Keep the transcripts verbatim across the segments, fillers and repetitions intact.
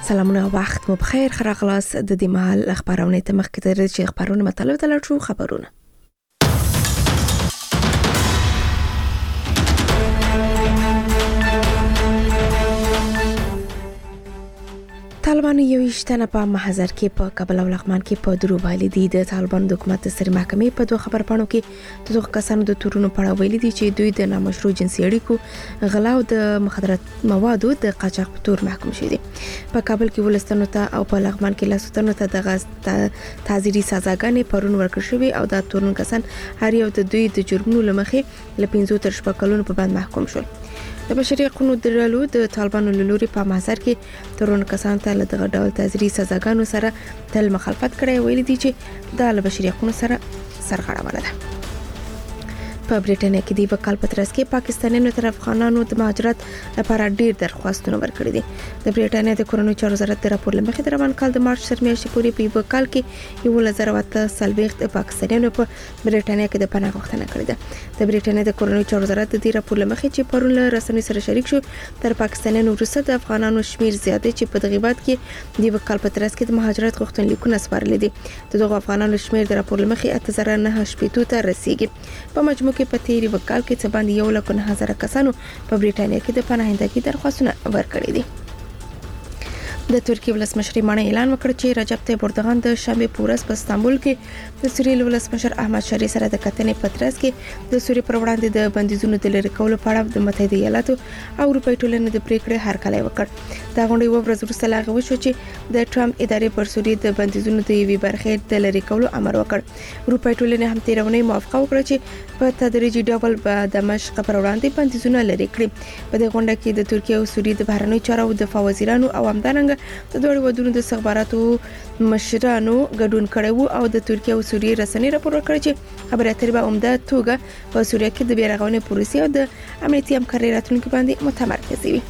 سلامونه وخت مو بخیر خراغلاس د دې مهال خبرونه ته مخکې تر چې خبرونه مطلب ته لټو خبرونه طالبان یو اشتنه په محضر کې په کابل او لغمان کې په درو باندې دي د طالبان د حکومت سره محکمې په دوه خبر پاڼو کې د دوه کسانو د تورونو په اړه ویلي دي چې دوی د نامشروع جنسي اړیکو غلا او د مخدرات موادو د قاچاق په تور محکوم شوي دي په کابل کې ولستانو ته او په لغمان کې لاسوتانو ته د غاز تعزیري سزاګانې پرون ورکړل شوې او د تورن کسان هر یو د دوی د جرمونو لمخې ل پنځه تر شپږ کلونو په باندې محکوم شول د بشري حقوقو درلو د طالبانو لوري په محضر کې ترون کسان ته له دغه ډول تعزیري سزاګانو سره تل مخالفت کړی ویل دي چې د بشري حقوقو سره سرغړونه ده په بریټانیا کې د وکال پترس کې پاکستانیانو تر افغانانو د مهاجرت لپاره ډیر درخواستونه ورکړي دي د بریټانیا د کورونو چارو وزارت د راپور لمخې د روان کال د مارچ تر میاشتې پورې په وکال کې یو لزر وته سلبيخت پاکستانیانو په بریټانیا کې د پناه غوښتنه کړې ده د بریټانیا د کورونو چارو وزارت د راپور لمخې چې پرون له رسنۍ سره شریک شو تر پاکستانیانو وروسته د افغانانو شمیر زیاته چې په دغه باد کې د وکال پترس کې د مهاجرت غوښتنلیکونه سپارل دي دغه افغانانو شمیر د راپور لمخې اته زره نه شپږ ته رسیدي په مجموع کې په تیری وکال کې څه باندې یو لک نه هزار کسانو په بریټانیا کې د پناهندګۍ درخواستونه ورکړي دي د ترکیه ولسمشر مانه اعلان وکړ چې رجب طيب اردوغان د شنبه پورس په استانبول کې د سوریې ولسمشر احمد شری سره د کتنې پترس کې د سوریې پر وړاندې د بندیزونو د لری کولو په اړه د متحده ایالاتو او اروپای ټولنې د پریکړې هرکلی وکړ دا غونډه یو ورځ وروسته لاغه وشو چې د ټرمپ ادارې پر سوریې د بندیزونو د یوې برخې د لری کولو امر وکړ اروپای ټولنې هم تیرونه موافقه وکړه چې په تدریجي ډول به د مشق پر وړاندې بندیزونه لری کړي په دې غونډه کې د ترکیه او سوریې د بهرنیو چارو د دفاع وزیرانو او همدارنګه د دوه ودونو د استخباراتو مشرانو ګډون کړو او د ترکیه او سوریې رسنۍ راپور ورکړي چې خبري اترې به عمده توګه په سوریه کې د بیرغونې پروسې او د امنیتي همکارۍ راتلونکو باندې متمرکز وي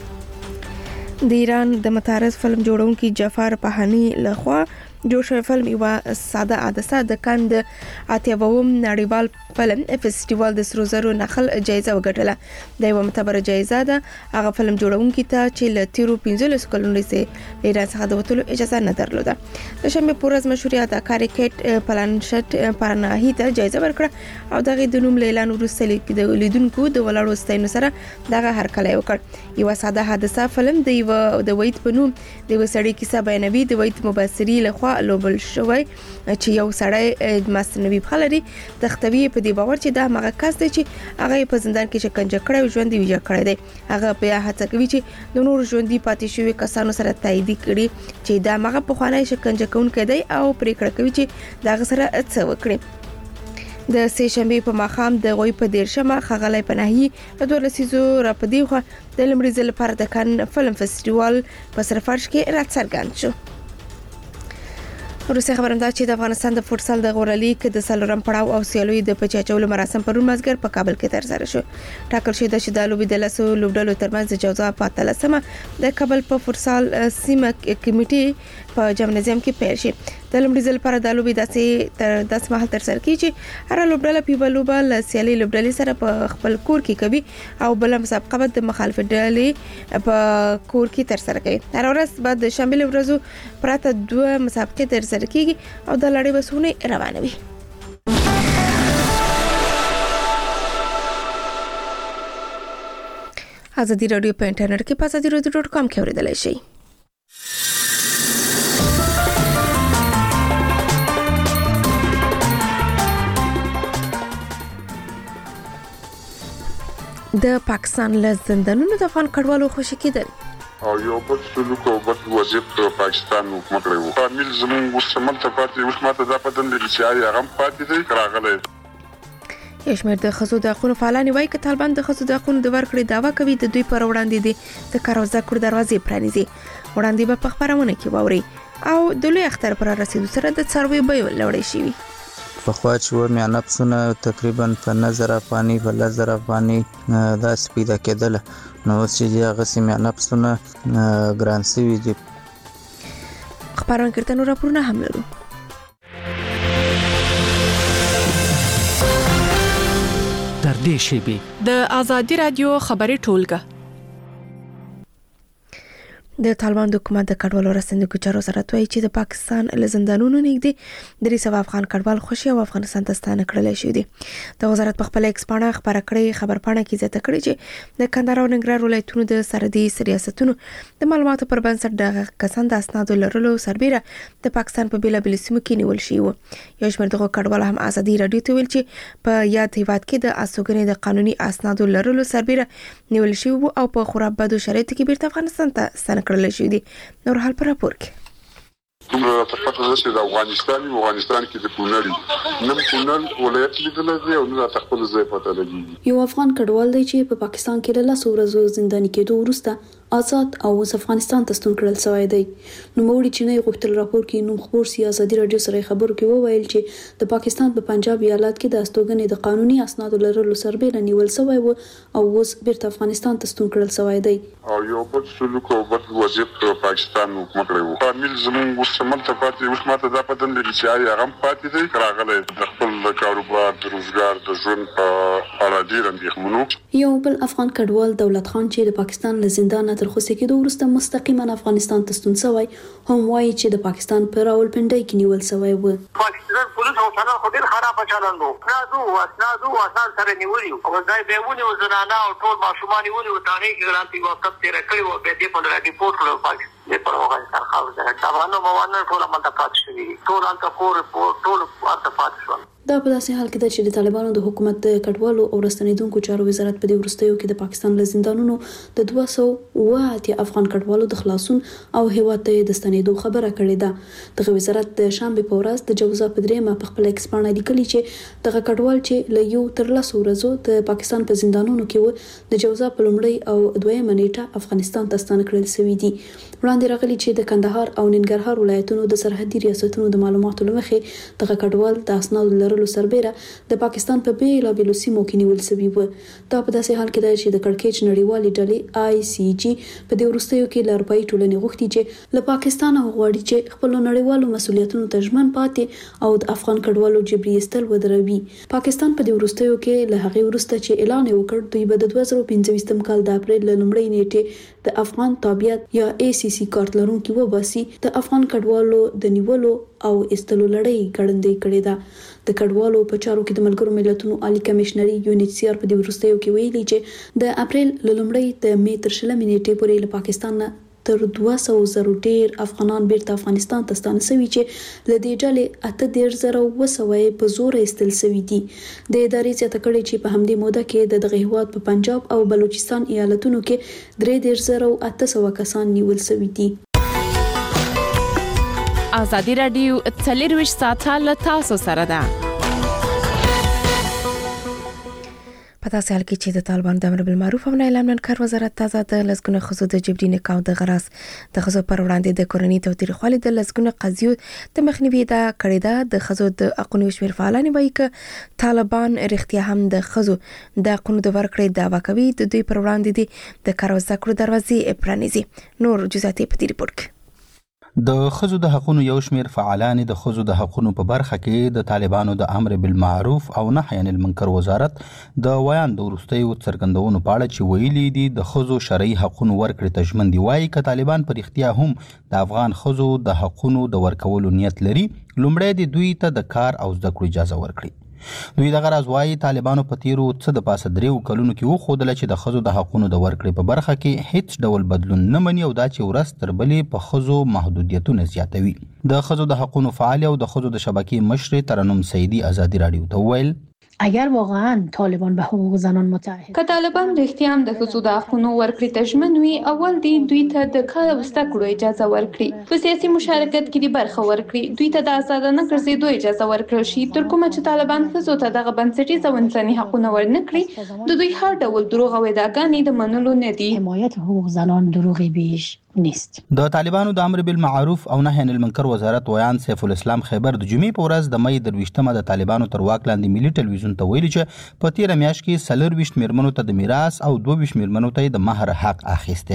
د ایران د متعارض فلم جوړونکي جعفر پهانی لخوا جوړ شوی فلم یو ساده عدسه د کاند اتیاوم نړیوال فلم فستیوال د سرو زرو نخل جایزه وګټله د یو معتبره جایزه ده هغه فلم جوړونکي ته چې ل تیرو پنځلس کلونو سه ایران څخه د وټلو اجازه نه درلوده د شنبه پورز مشهور اداکار کیټ پلانشټ پرناهی ته جایزه ورکړه او دغه د نوم اعلان وروسته د لیدونکو د ولاړو ستاینو سره دغه هرکلی وکړ یو ساده حادثه فلم د یو د وید په نوم د وسړی کیسه بیانوي د وید مبصری لخوا لوبل شوی چې یو سړی مصنوعي بخلري تختوی په دی باور چې دا مغه کس دی چې هغه په زندان کې شکنجه کړی ژوند دی ویجا کړی دی هغه په هڅه کوي چې د نور ژوند دی پاتې شوی کسانو سره تایید کړي چې دا مغه په خوانای شکنجه کوونکی دی او پریکړه کوي چې دا سره څه وکړي د سه شنبه په ماخام د غوي په دیرشمه خغلې پناهي په دوه لسیزو را پدې خو د لمریز لپاره د کان فلم فستیوال په سرفرش کې رات څرګند شو روسي خبرنده چې د افغانستان د فوتسال د غورلي کې د سلورم پړاو او سیالوي د پچاچولو مراسم پرون مازګر په کابل کې ترسره شو ټاکل شوی د شیدالو د لاسو لوبډلو ترمنځ د جوزا په تلسمه د کابل په فوتسال سیمه کمیټي په جمنازیم کې پیل شي د لمړي ځل پر د لوبي داسې تر داس مهال ترسره کیږي هر لوبډله په بلوبل سیالي لوبډلې سره په خپل کور کې کوي او بل مسابقه د مخالف ډلې په کور کې ترسره کوي هر ورځ بعد د شامل ورځو پراته دوه مسابقې ترسره کیږي او د لړۍ بسونه روانوي ازادي رادیو په انټرنیټ کې په ازادي رادیو ډاټ کام کې اوریدلای شئ د پاکستان له زندانونو د افغان کډوالو خوشی کېدل او یو بل سلوک او بل وضعیت په پاکستان حکومت لري فامیل زمون وسمل ته پاتې حکومت د پدن د لچاري هغه پاتې دی راغله یشمیر د خزو د حقوقو فعالان وایي چې طالبان د خزو د حقوقو د ورکړې داوا کوي د دوی پر وړاندې دي د کار او ذکر دروازې پرانیزي وړاندې به په خبرونه کې ووري او د لوی اختر پر رسیدو سره د څاروي بیو لوړې شي په خوا چې و میانه پسونه تقریبا په نظر افغاني په نظر افغاني دا سپیده کېدل نو چې هغه سیمه پسونه ګران سوي دي خبرونه کړه نو راپورونه هم لرو در دې شیبې د ازادي رادیو خبري ټولګه د طالبان د حکومت د کډوالو رسندو چارو وزارت وايي چې د پاکستان له زندانونو نږدې درې سوه افغان کډوال خوشي او افغانستان ته ستانه کړل شوی دي. د وزارت په خپل ایکس پاڼه خبره کړې خبرپاڼه کې زیاته کړې چې د کندهار او ننګرهار ولایتونو د سرحدي ریاستونو د معلوماتو پر بنسټ د کسان د اسنادو لرلو سربېره د پاکستان په بیلابېلو سیمو کې نیول شوي وو. یو شمېر دغه کډوال هم ازادي راډیو ته ویل چې په یاد هیواد کې د استوګنې د قانوني اسنادو لرلو سربېره نیول شوي وو او په خورا بدو شرایطو کې بیرته افغانستان ته ستانه کړل شوي دي. نور حال پر راپور کې دومره تفاوت د افغانستان او افغانستان کې د کونړ نن کونړ ولایت لیدل دي او نه تخپل ځای پته لګي. یو افغان کډوال دی چې په پاکستان کې له لاسو ورځو زنداني کېدو وروسته آزاد او اوس افغانستان ته ستون کړل شوی دی. نو موړي چې نه غوښتل راپور کې نوم خبر سیاسي رادیو سره خبرو کې وویل چې د پاکستان په پنجاب ایالت کې د استوګنې د قانوني اسنادو لرلو سربېره نیول شوی و او اوس بیرته افغانستان ته ستون کړل شوی دی. او یو بل سلوک او بل وضعیت په پاکستان حکومت لري. فامیل زموږ وسمل ته پاتې اوس ماته دا پدن لري چې آیا هغه پاتې دی راغلی د خپل کاروبار د روزګار د ژوند په اړه ډېر اندېښمنو. یو بل افغان کډوال دولت خان چې د پاکستان له زندان تر خوسي کېدو وروسته مستقیما افغانستان ته ستون شوی هم وایي چې د پاکستان په راولپنډۍ کې نیول شوی و. پاکستان پولیس او ثنا خو ډېر خراب چلند وو. نادو واسنادو واسان سره نیولي او ځای به ونی او زنانه او ټول ماشومان ونی او تاریخ ګرانتي وخت تیر کړی او به دې په لاره ریپورت کړو پاکستان په افغانستان خاور ده. تاوانو موانه ټول ماته پات شوی ټول انت کور ټول ورته پات شو. دا په داسې حال کې ده چې د طالبانو د حکومت د کډوالو او راستنیدونکو چارو وزارت په دې وروستیو کې د پاکستان له زندانونو د دوه سوه اوه اتیا افغان کډوالو د خلاصون او هیواد ته د ستنېدو خبره کړې ده. دغه وزارت د شنبې په ورځ د جوزا په دریمه په خپل ایکس پاڼه لیکلي چې دغه کډوال چې له یو تر لسو ورځو د پاکستان په زندانونو کې و د جوزا په لومړۍ او دویمه نیټه افغانستان ته ستانه کړل شوي دي. وړاندې راغلي چې د کندهار او ننګرهار ولایتونو د سرحدي ریاستونو د معلوماتو له مخې دغه کډوال د اسنادو لرلو سربېره د پاکستان په بیلابېلو سیمو کې نیول شوي و. دا په داسې حال کې ده چې د کړکېچ نړیوالې ډلې آی سی جی په دې وروستیو کې له اروپایي ټولنې غوښتي چې له پاکستان غواړي چې خپلو نړیوالو مسؤلیتونو ته ژمن پاتې او د افغان کډوالو جبري ایستل ودروي. پاکستان په دې وروستیو کې له هغې وروسته چې اعلان یې وکړ دوی به د دوه زره پنځه کال د اپریل له لومړۍ نیټې د افغان تابعیت یا ای سی سی کارت لرونکي وباسي د افغان کډوالو د نیولو او ایستلو لړۍ ګړندۍ کړې ده. د کډوالو په چارو کې د ملګرو ملتونو عالی کمشنري یو ان ایچ سی آر په دې وروستیو کې ویلي چې د اپریل له لومړۍ د می تر شلمې نیټې پورې له پاکستان نه تر دوه سوه زره ډیر افغانان بیرته افغانستان ته ستانه شوي چې له دې ډلې اته دېرش زره اوه سوه یې په زور ایستل شوي دي. د ادارې زیاته کړې چې په همدې موده کې د دغه هیواد په پنجاب او بلوچستان ایالتونو کې درې دېرش زره او اته سوه کسان نیول شوي دي. ازادي راډیو څلرویشت ساعته له تاسو سره ده. په داسې حال کې چې د طالبانو د امر بالمعروف او نهي عن المنکر وزارت تازه د لسګونه ښځو د جبري نکاح د غرض د ښځو پر وړاندې د کورنۍ تاوتریخوالي د لسګونه قضیو د مخنیوي ادعا کړې ده. د ښځو د حقونو شمېر فعالان وایي چې طالبان رښتیا هم د ښځو د حقونو د ورکړې دعوه کوي د دوی پر وړاندې دي د کار او زده کړو دروازې پرانیزي. نور جزئیات په دې ریپورت کې د ښځو د حقونو یو شمېر فعالان د ښځو د حقونو په برخه کې د طالبانو د امر بالمعروف او نهي عن المنکر وزارت د ویان د وروستیو څرګندونو په اړه چې ویلي دي د ښځو شرعي حقونو ورکړې ته ژمن دي. وایي که طالبان په رښتیا هم د افغان ښځو د حقونو د ورکولو نیت لري لومړی د دوی ته د کار او زده کړو اجازه ورکړي. دوی دغه راز وایي طالبانو په تیرو څه د پاسه دریو کلونو کې وښودله چې د ښځو د حقونو د ورکړې په برخه کې هیڅ ډول بدلون نه مني او دا چې ورځ تر بلې په ښځو محدودیتونه زیاتوي. د ښځو د حقونو فعال او د ښځو د شبکې مشرې ترنم سیدي ازادي راډیو ته وویل اگر واقعا طالبان به حقوق زنان متعهد که طالبان رښتیا هم د ښځو د حقونو ورکړې ته ژمن وي اول دی دوی ته د کار او زده کړو اجازه ورکړي په سیاسي مشارکت کې د برخه ورکړي دوی ته د ازادانه ګرځېدو اجازه ورکړل شي تر کومه چې طالبان ښځو ته دغه بنسټیز او انساني حقونه ورنکړي د دوی هر ډول دروغ او ادعاګانې د منلو نه دي. حمایت حقوق زنان دروغی بیش نیست. د طالبانو د امر بالمعروف او نهي عن المنکر وزارت ویان سیف الاسلام خیبر د جمعې په ورځ د مې درویشتمه د طالبانو تر واک لاندې ملي ټلویزیون ته ویلي چې په تیره میاشت کې څلرویشت میرمنو ته د میراث او دوه ویشت میرمنو ته د مهر حق اخیستی دی.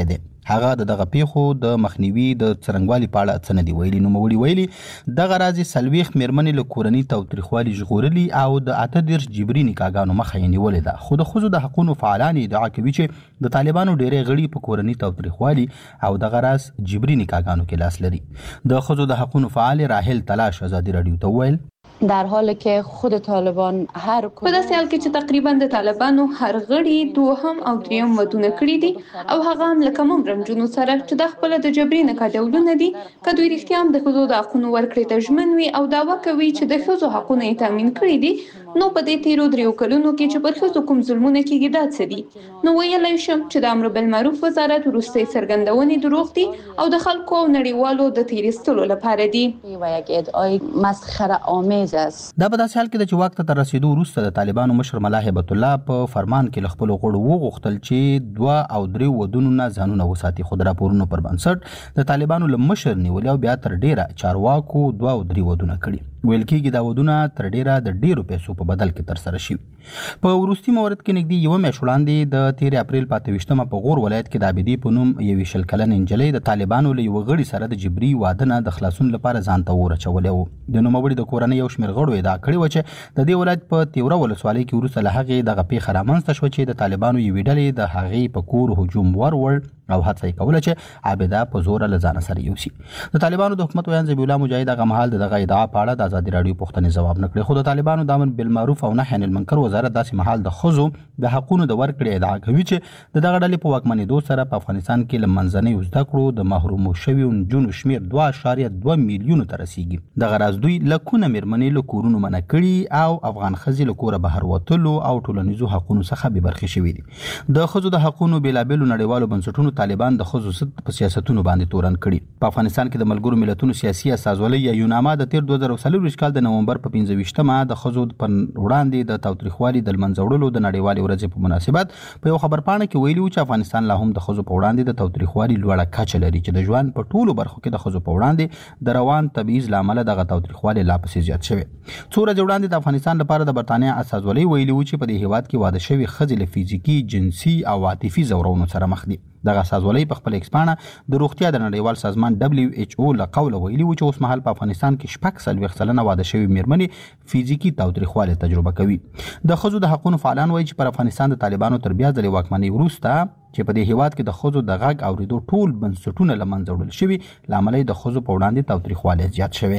هغه د دغه پیښو د مخنیوي د څرنګوالي په اړه څه نه دي ویلي. نوموړي ویلي دغه راځي څلوېښت مېرمنې له کورني تاوتریخوالي ژغورلي او د اته دېرش جبري نکاحګانو مخه یې نیولې ده. خو د ښځو د حقونو فعالان ادعا کوي چې د طالبانو ډېری غړي په کورني تاوتریخوالي او دغه راز جبري نکاحګانو کې لاس لري. د ښځو د حقونو فعال راحل تلاش ازادي رادیو ته وویل در حالی که خود طالبان هر په داسې حال کې چې تقریبا د طالبانو هر غړي دوهم او دریم ودونه کړی دي او هغه هم لکه ممرمجونو سره چې د خپل د جبري نکاح ډولونه دي که دوی رښتیا هم د ښځو د حقونو ورکړې ته ژمن وي او دعوا کوي چې د ښځو حقونه یې تامین کړي دي، نو په دې تیرو دریو کلونو کې چې پر ښځو کوم ظلمونه کېږي دا څه دي؟ نو ویلی شم چې د امر بالمعروف وزارت وروستۍ څرګندونې دروغ دي او د خلکو او نړیوالو د تیریستلو لپاره دي. و یک ادعای مسخره آمیز است. دا په داسې حال کې چې وخت ته رسیدو وروسته د طالبانو مشر ملا هیبت الله په فرمان کې له خپلو غړو وغوښتل چې دوه او درې ودونو نه ځانونه وساتي. خو د راپورونو پر بنسټ د طالبانو له مشر نیولي او بیا تر ډیره چارواکو دوه او درې ودونه کړي. ویل کېږي دا ودونه تر ډیره د ډیرو پیسو په بدل کې ترسره شوي. په وروستي مورد کې نږدې یوه میاشت وړاندې د تېرې اپریل په اته ویشتمه په غور ولایت کې د عابدې په نوم یوې شل کلنې نجلۍ د طالبانو له یوه غړي سره د جبري واده نه د خلاصون لپاره ځان ته اور اچولی و. د نوموړي د کورنۍ یو شمېر غړو ادعا کړې وه چې د دې ولایت په تیوره ولسوالۍ کې وروسته له هغې دغه پیښه رامنځته شوه چې د طالبانو یوې ډلې د هغې په کور هجوم ورور او هڅه یې کوله چې عابده په زوره له ځانه سره یوسي. د طالبانو د حکومت ویاند ذبیح الله مجاهد هغه مهال د دغه ادعا په اړه د ازادي راډیو پوښتنې ځواب نه کړې. خو د طالبانو د امر بالمعروف او نهي عن المنکر وزارت داسې مهال د ښځو د حقونو د ورکړې ادعا کوي چې د دغه ډلې په واکمنېدو سره په افغانستان کې له منځنیو زده کړو د محرومو شویو نجونو شمېر دوه اعشاریه دوه میلیونو ته رسیږي. دغه راز دوی لکونه مېرمنې له کورونو منع کړي او افغان ښځې له کوره بهر وتلو او ټولنیزو حقونو څخه بې برخې شوي دي. د ښځو د حقونو بېلابېلو نړیوالو بنسټونو طالبان د ښځو ضد په سیاستونو باندې تورن کړي. په افغانستان کې د ملګرو ملتونو سیاسي استازولۍ یا یوناما د تیر دوه زره څلرویشت کال د نومبر په پنځه ویشتمه د ښځو پر وړاندې د تاوتریخوالي د له منځه وړلو د نړیوالې ورځې په مناسبت په یو خبرپاڼه کې ویلي و چې افغانستان لا هم د ښځو په وړاندې د تاوتریخوالي لوړه کچه لري چې د ژوند په ټولو برخو کې د ښځو په وړاندې د روان تبعیض له امله دغه تاوتریخوالي لا پسې زیات شوی. څو ورځې وړاندې د افغانستان لپاره د برټانیا استازولۍ ویلي و چې په دې هیواد کې واده شوي ښځې له فزیکي، جنسي او عاطفي ځورونو سره مخ دي. دغه استازولۍ په خپل ایکس پاڼه د روغتیا د نړیوال سازمان دبلیو ایچ او له قوله ویلي و چې اوس مهال په افغانستان کې شپږ څلوېښت سلنه واده شوي مېرمنې فزیکي تاوتریخوالی تجربه کوي. د ښځو د حقونو فعالان وایي چې پر افغانستان د طالبانو تر بیا ځلې واکمنۍ وروسته چې په دې هیواد کې د ښځو د غږ اورېدو ټول بنسټونه له منځه وړل شوي له امله یې د ښځو په وړاندې تاوتریخوالی زیات شوی.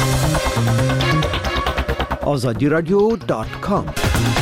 آزادی رادیو ډاټ کام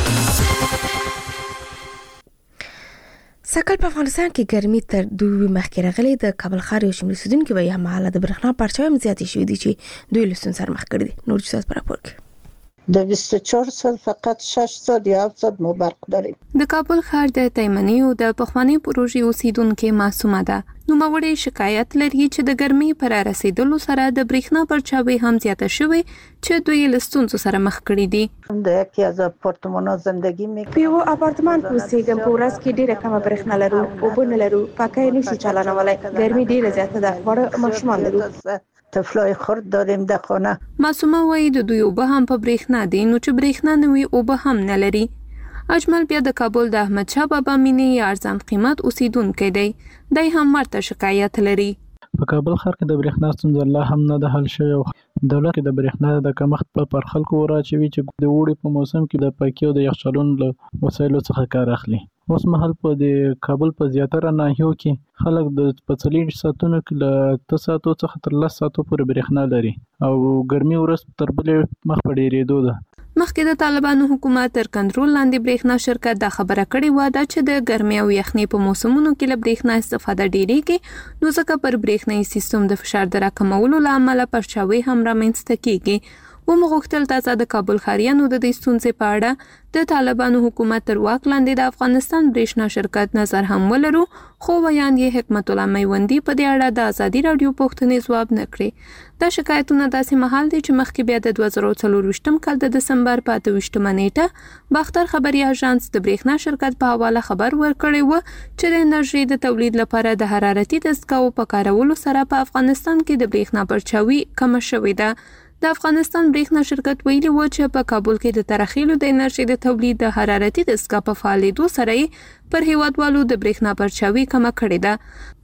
سږ کال په افغانستان کې ګرمي تر دوی مخکې راغلې. د کابل ښار یو شمېر اوسېدونکي وایي هماهاله د برېښنا پرچاوۍ هم زیاتې شوي دي چې دوی له ستونزو سره مخ کړي دي. نور جزئیات په راپور کې د بیست و چهار سال فقط شش سال یا هفت سال ما برق داریم. د کابل ښار د تیمنیو د پخواني پروژې اوسیدونکو معصومه ده. نوموړی شکایت لري چې د ګرمۍ پر رسیدلو سره د برېښنا پرچاوۍ هم زیاته شوې چې دوی له ستونزو سره مخ کړي دي. د یکی از آپارتمان‌ها زندگی میکنم. په یو آپارتمان کې اوسېږم. په ورځ کې ډېره کمه برېښنا لرو، اوبه نه لرو، پکۍ نشو چلولای. ګرمي ډېره زیاته ده. خواړه ماشومان لرو. طفلای خرد داریم در خانه. معصومه وایي د دوی اوبه هم په برېښنا دي، نو چې برېښنا نه وي اوبه هم نه لري. اجمل بیا د کابل د احمد شاه بابا مینې یا ارزان قیمت اوسیدونکی دی. دی هم ورته شکایت لري. په کابل ښار کې د برېښنا ستونزه لا هم نه ده حل شوې او دولت کې د برېښنا د کمښت په پر خلکو وراچوي چې د اوړي په موسم کې د پکې او د یخچالونو له وسایلو څخه کار اخلي. اوس مهال په د کابل په زیاتره ناحیو کې خلک د په څلوېښت ساعتونو کې له اته ساعتو څخه تر لس ساعتو پورې برېښنا لري او ګرمي ورځ تر بلې مخ په ډېرېدو ده. مخکې د طالبانو حکومت تر کنټرول لاندې برېښنا شرکت دا خبره کړې وه دا چې د ګرمۍ او یخنۍ په موسمونو کې له برېښنا استفاده ډېرېږي، نو ځکه پر برېښنایي سیستم د فشار د راکمولو له امله پرچاوۍ هم رامنځته کېږي. ومو غوښتل تازه د کابل ښاریانو د دې ستونزې په اړه د طالبانو حکومت تر واک لاندې د افغانستان برېښنا شرکت نظر هم ولرو، خو ویاند یې حکمت الله میوندي په دې اړه د ازادي راډیو پوښتنې ځواب نه کړې. دا شکایتونه داسې مهال دي چې مخکې بیا د دوه زره څلرویشتم کال د دسمبر په اته ویشتمه نیټه باختر خبري اژانس د برېښنا شرکت په حواله خبر ورکړی و چې د انرژۍ د تولید لپاره د حرارتي دستګاو په کارولو سره په افغانستان کې د برېښنا پرچاوي کمه شوې ده. د افغانستان برېښنا شرکت ویلي و چې په کابل کې د ترخیلو د انرژۍ د تولید د حرارتي دستګاه په فعالېدو سره یې پر هیوادوالو د برېښنا پرچاوي کمه کړې ده.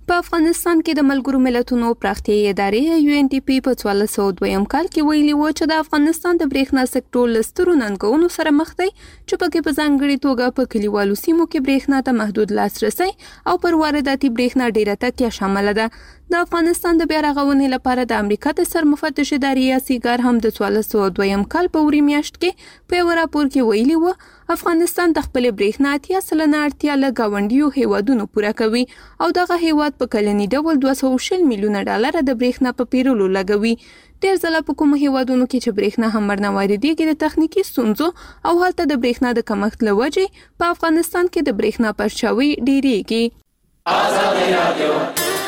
په افغانستان کې د ملګرو ملتونو پراختیایي ادارې یو ان ډي پی په څوارلس سوه دویم کال کې ویلي و چې د افغانستان د برېښنا سکتور له سترو ننګونو سره مخ دی چې پکې په ځانګړې توګه په کلیوالو سیمو کې برېښنا ته محدود لاسرسی او پر وارداتي برېښنا ډېره تکیه شامله ده. د افغانستان د بیا رغونې لپاره د امریکا د سرمفتش ادارې سیګار هم د څوارلس سوه دویم کال په وری میاشت کې په یو راپور کې ویلي و افغانستان د خپل برېښنا اتیا سلنه اړتیا له ګاونډیو هیوادونو پوره کوي او دغه هیواد په کلني ډول دوه سوه شل میلیونه ډالر د برېښنا په پیرلو لګوي. ډېر ځله په کومو هیوادونو کې چې برېښنا هم ورنه واردېږي د تخنیکي ستونزو او هلته د برېښنا د کمښت له وجې په افغانستان کې د برېښنا پرچاوي ډېرېږي. ازادي رادیو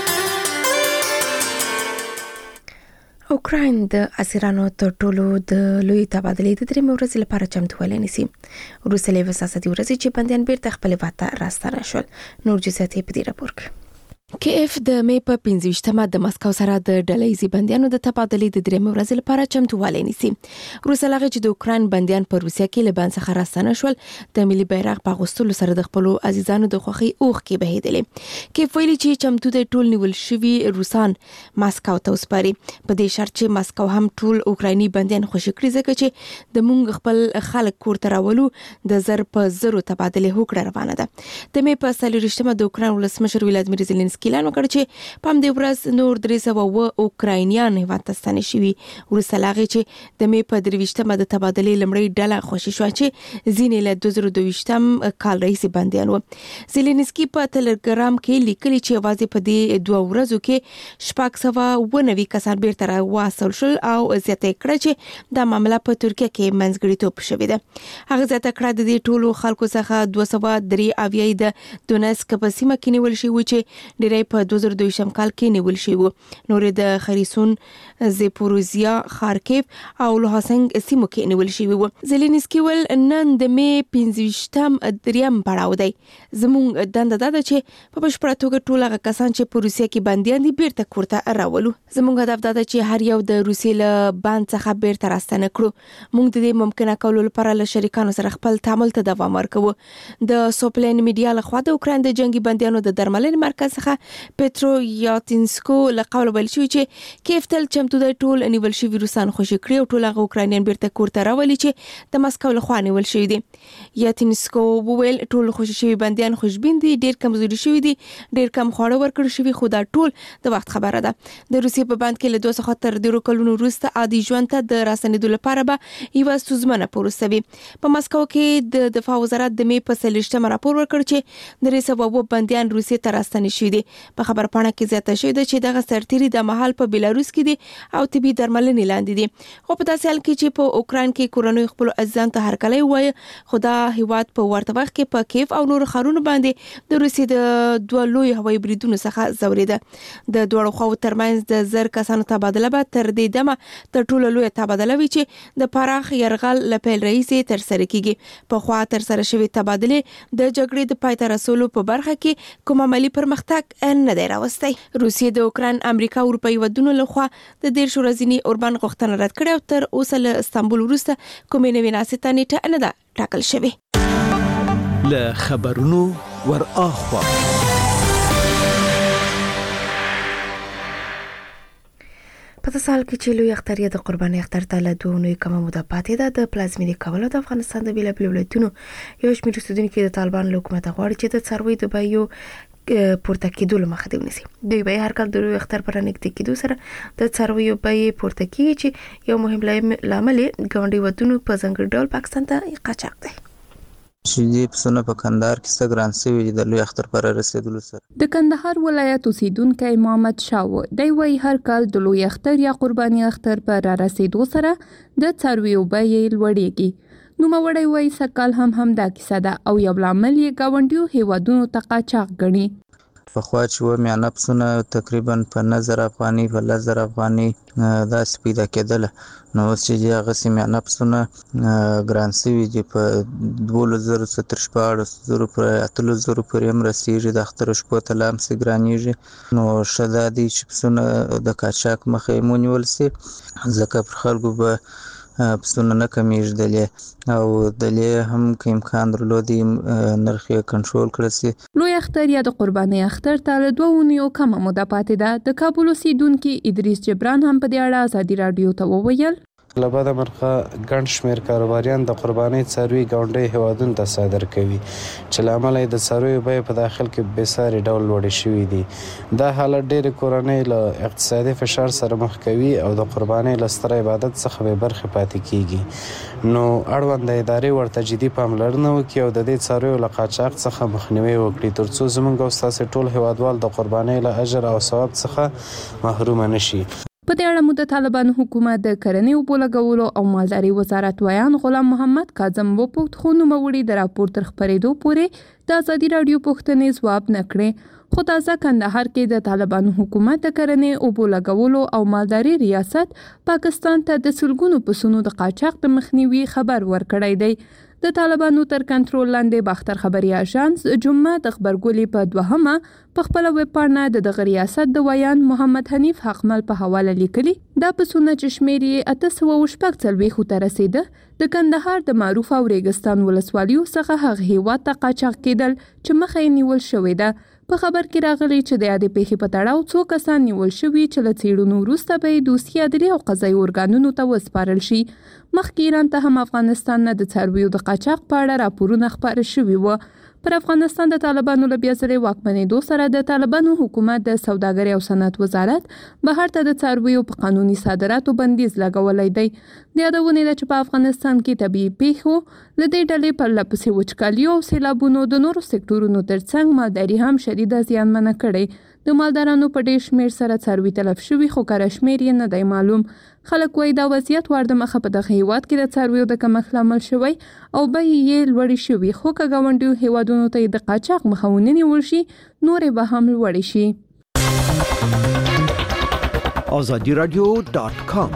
اوکراین د اسیرانو تر ټولو د لوی تبادلې د درېمې ورځې لپاره چمتووالی نیسي. وروسته له یوې سیاسي ورځې چې بندیان بیرته خپلې واته راستانه شول. نور جزئیات یې په دې راپور کې. کیف د مې په پنځه ویشتمه د مسکو سره د ډلهیزي بندیانو د تبادلې د درېمې ورځې لپاره چمتووالی نیسي. وروسته له هغې چې د اوکراین بندیان په روسیه کې له بند څخه راستانه شول د ملي بیرغ په اغوستلو سره د خپلو عزیزانو د خوښۍ اوښکې بهېدلې. کیف ویلي چې چمتو دی ټول نیول شوي روسان مسکو ته وسپاري په دې شرط چې مسکو هم ټول اوکرایني بندیان خوشي کړي ځکه چې د مونږ خپل خلک کور ته راولو د زر په زرو تبادلې هوکړه روانه ده. د مې په څلور ویشتمه د اوکراین ولسمشر ولادیمیر زيلنسکي اعلان وکړ چې په همدې ورځ نور درې سوه اووه اوکراینیان هېواد ته ستانه شوي. وروسته له هغې چې د مې په درې ویشتمه د تبادلې لومړۍ ډله خوشي شوه چې ځینې له دوه زره دوه ویشتم کال راهیسې بندیان وو. زيلنسکي په ټلګرام کې لیکلي چې یوازې په دې دوه ورځو کې شپږ سوه اووه نوي کسان بیرته راواستول شول او زیاته یې کړه چې دا معامله په ترکیه کې منځګړیتوب شوې ده. هغه زیاته کړه د دې ټولو خلکو څخه دوه سوه درې اویا د دونسک په سیمه کې نیول شوي چې ډېری په دوه زره دوه ویشتم کال کې نیول شوي وو. نورې د خریسون، زیپوروزیا، خارکیف او لوهانسک سیمو کې نیول شوي وو. زيلنسکي ویل نن د مې پنځه ویشتم درېیم پړاو دی. زموږ دنده دا ده چې په بشپړه توګه ټول هغه کسان چې په روسیه کې بندیان دي بیرته کور ته راولو. زموږ هدف دا ده چې هر یو د روسیې له بند څخه بیرته راستنه کړو. موږ د دې ممکنه کولو لپاره له شریکانو سره خپل تعامل ته دوام ورکوو. د سوپلین میډیا لخوا د اوکراین د جنگي بندیانو د درملنې مرکز څخه پټرو یاتینسکو له قوله ویل شوی چې کیف تل چمتو دی ټول نیول شوي روسان خوشي کړي او ټول هغه اوکراینیان بیرته کور ته راولي چې د مسکو لخوا نیول شوي دي. یاتینسکو وویل ټول خوشي شوي بندیان خوشبین دي، ډېر کمزوري شوي دي، ډېر کم خواړه ورکړل شوي، خو دا ټول د وخت خبره ده. د روسیې په بند کې له دوه سوه تر ډېرو کلونو وروسته عادي ژوند ته د راستنېدو لپاره به یوه ستونزمنه پروسه وي. په مسکو کې د دفاع وزارت د مې په څلور ویشتمه راپور ورکړ چې درې سوه اووه بندیان روسیې ته راستنې شوي دي. په خبرپاڼه کې زیاته شوې ده چې دغه سرتیري د مهال په بیلاروس کې دي او طبي درملنې لاندې دي. خو په داسې حال کې چې په اوکراین کې کورنۍ خپل عزیزان ته هرکلی ووایي، خو دا هیواد په ورته وخت کې په کیف او نورو ښارونو باندې د روسیې د دوه لوی هوایي بریدونو څخه ځورېده. د دواړو خواو ترمنځ د زر کسانو تبادله به تر دې دمه تر ټولو لویه تبادله وي چې د پراخ یرغل له پیل راهیسې ترسره کیږي. پخوا ترسره شوې تبادلې د جګړې د پای ته رسولو په برخه کې کوم عملي پرمختګ نه دی راوستی. روسیې د اوکراین، امریکا او اروپایي هیوادونو لخوا د دېرش ورځني اوربند غوښتنه رد کړې او تر اوسه له استانبول وروسته کومې نوې ناستې ته نیټه نه ده ټاکل شوې. له خبرونو ور اخوا په داسې حال کې چې لوی اختر د قربانۍ اختر ته له دوه اونیو کمه موده پاتې ده. د پلازمینې کابل د افغانستان د بېلابېلو ولایتونو یو شمېر اوسېدونکي د طالبانو له حکومته غواړي چې د څارویو د بیو پورته کېدو له مخه دې ونیسي. دوی به هر کال د لوی اختر پر رانږدې کېدو سره د څارویو بیې پورته کېږي چې یو مهم لامل یې ګاونډي هېوادونو په ځانګړي ډول پاکستان ته قاچاق دی. شیدې پسونه په کندهار کې څه ګران شوي دي د لوی اختر پر رسېدلو سره. د کندهار ولایت اوسیدونکی محمد شاه دی وايي هر کال د لوی اختر یا قرباني اختر پر رسېدو سره د څارویو بیې لوړېږي. نوموړی وايي سږکال هم همدا کیسه ده او یو لامل یې ګاونډیو هیوادونو ته قاچاق ګڼي. پخوا چې و میانه پسونه تقریبا په نه زره افغاني په لس زره افغاني داسې پیدا کېدله، نو اوس چې دي هغسې میانه پسونه ګران شوي دي په دولس زرو څخه تر شپاړسو زرو پورې اتلس زرو پورې هم رسېږي. د اخترو شپو ته لا همسې ګرانېږي. نو ښه دا دی چې پسونه د قاچاق مخه یې ونیول شي، ځکه پر خلکو به پسونه نه کمیږدلې او دلې هم که امکان درلودي نرخ یې کنټرول کړی سي. لوی اختر یا د قربانۍ اختر ته له دوه اونیو کمه موده پاتې ده. د کابل اوسیدونکي ادریس جبران هم په دې اړه ازادي راډیو ته وویل له بده مرغه ګڼ شمېر کاروباریان د قربانۍ څاروي ګاونډیو هیوادونو ته صادر کوي چې له امله یې د څارویو بیې په داخل کې بېساري ډول لوړې شوي دي. دا حالت ډېرې کورنۍ له اقتصادي فشار سره مخ کوي او د قربانۍ له ستر عبادت څخه بې برخې پاتې کیږي. نو اړونده ادارې ورته جدي پاملرنه وکړي او د دې څارویو له قاچاق څخه مخنیوي وکړي تر څو زموږ او ستاسې ټول هیوادوال د قربانۍ له اجر او ثواب څخه محرومه نشي. په دې اړه مو د طالبانو حکومت د کرنې اوبو لګولو او مالدارۍ وزارت ویان غلام محمد کاظم وپوښت خو نوموړي د راپور تر خپرېدو پورې د ازادي راډیو پوښتنې ځواب نه کړې. خو تازه کندهار کې د طالبانو حکومت د کرنې اوبو لګولو او مالدارۍ ریاست پاکستان ته د سلګونو پسونو د قاچاق د مخنیوي خبر ورکړی دی. د طالبانو تر کنټرول لاندې باختر خبري اژانس جمعه د خبرګولې په دوهمه په خپل ویب پاڼه د دغه ریاست د ویان محمد حنیف حقمل په حواله لیکلي دا پسونه چې شمېر یې اته سوه شپږ څلوېښتو ته رسېده د کندهار د معروف او ریګستان ولسوالیو څخه هغه هیواد ته قاچاق کېدل چې مخه یې نیول شوې ده. په خبر کې راغلی چې د یادې پیښې په تړاو څو کسان نیول شوي چې له څېړنو وروسته به یې دوسیې عدلي او قضایي ارګانونو ته وسپارل شي. مخکې ایران ته هم افغانستان نه د څارویو د قاچاق په اړه راپورونه خپاره شوي وو. پر افغانستان د طالبانو له بیا ځلې واکمنېدو سره د طالبانو حکومت د سوداګرۍ او صنعت وزارت بهر ته د څارویو په قانوني صادراتو بندیز لګولی دی. د یادونې ده چې په افغانستان کې طبیعي پیښو له دې ډلې پرله پسې وچکالي او سیلابونو د نورو سکتورونو ترڅنګ مالداري هم شدیده زیانمنه کړې. د مالدارانو په ډېر شمېر سره څاروي تلف شوي خو کره شمېر یې نه دی معلوم. خلک وایي دا وضعیت ور د مخه په دغه هیواد کې د څارویو د کمښت لامل شوی او بیې یې لوړې شوي خو که ګاونډیو هیوادونو ته یې د قاچاق مخه ونه نیول شي نورې به هم لوړې شي. آزادی رادیو ډاټ کام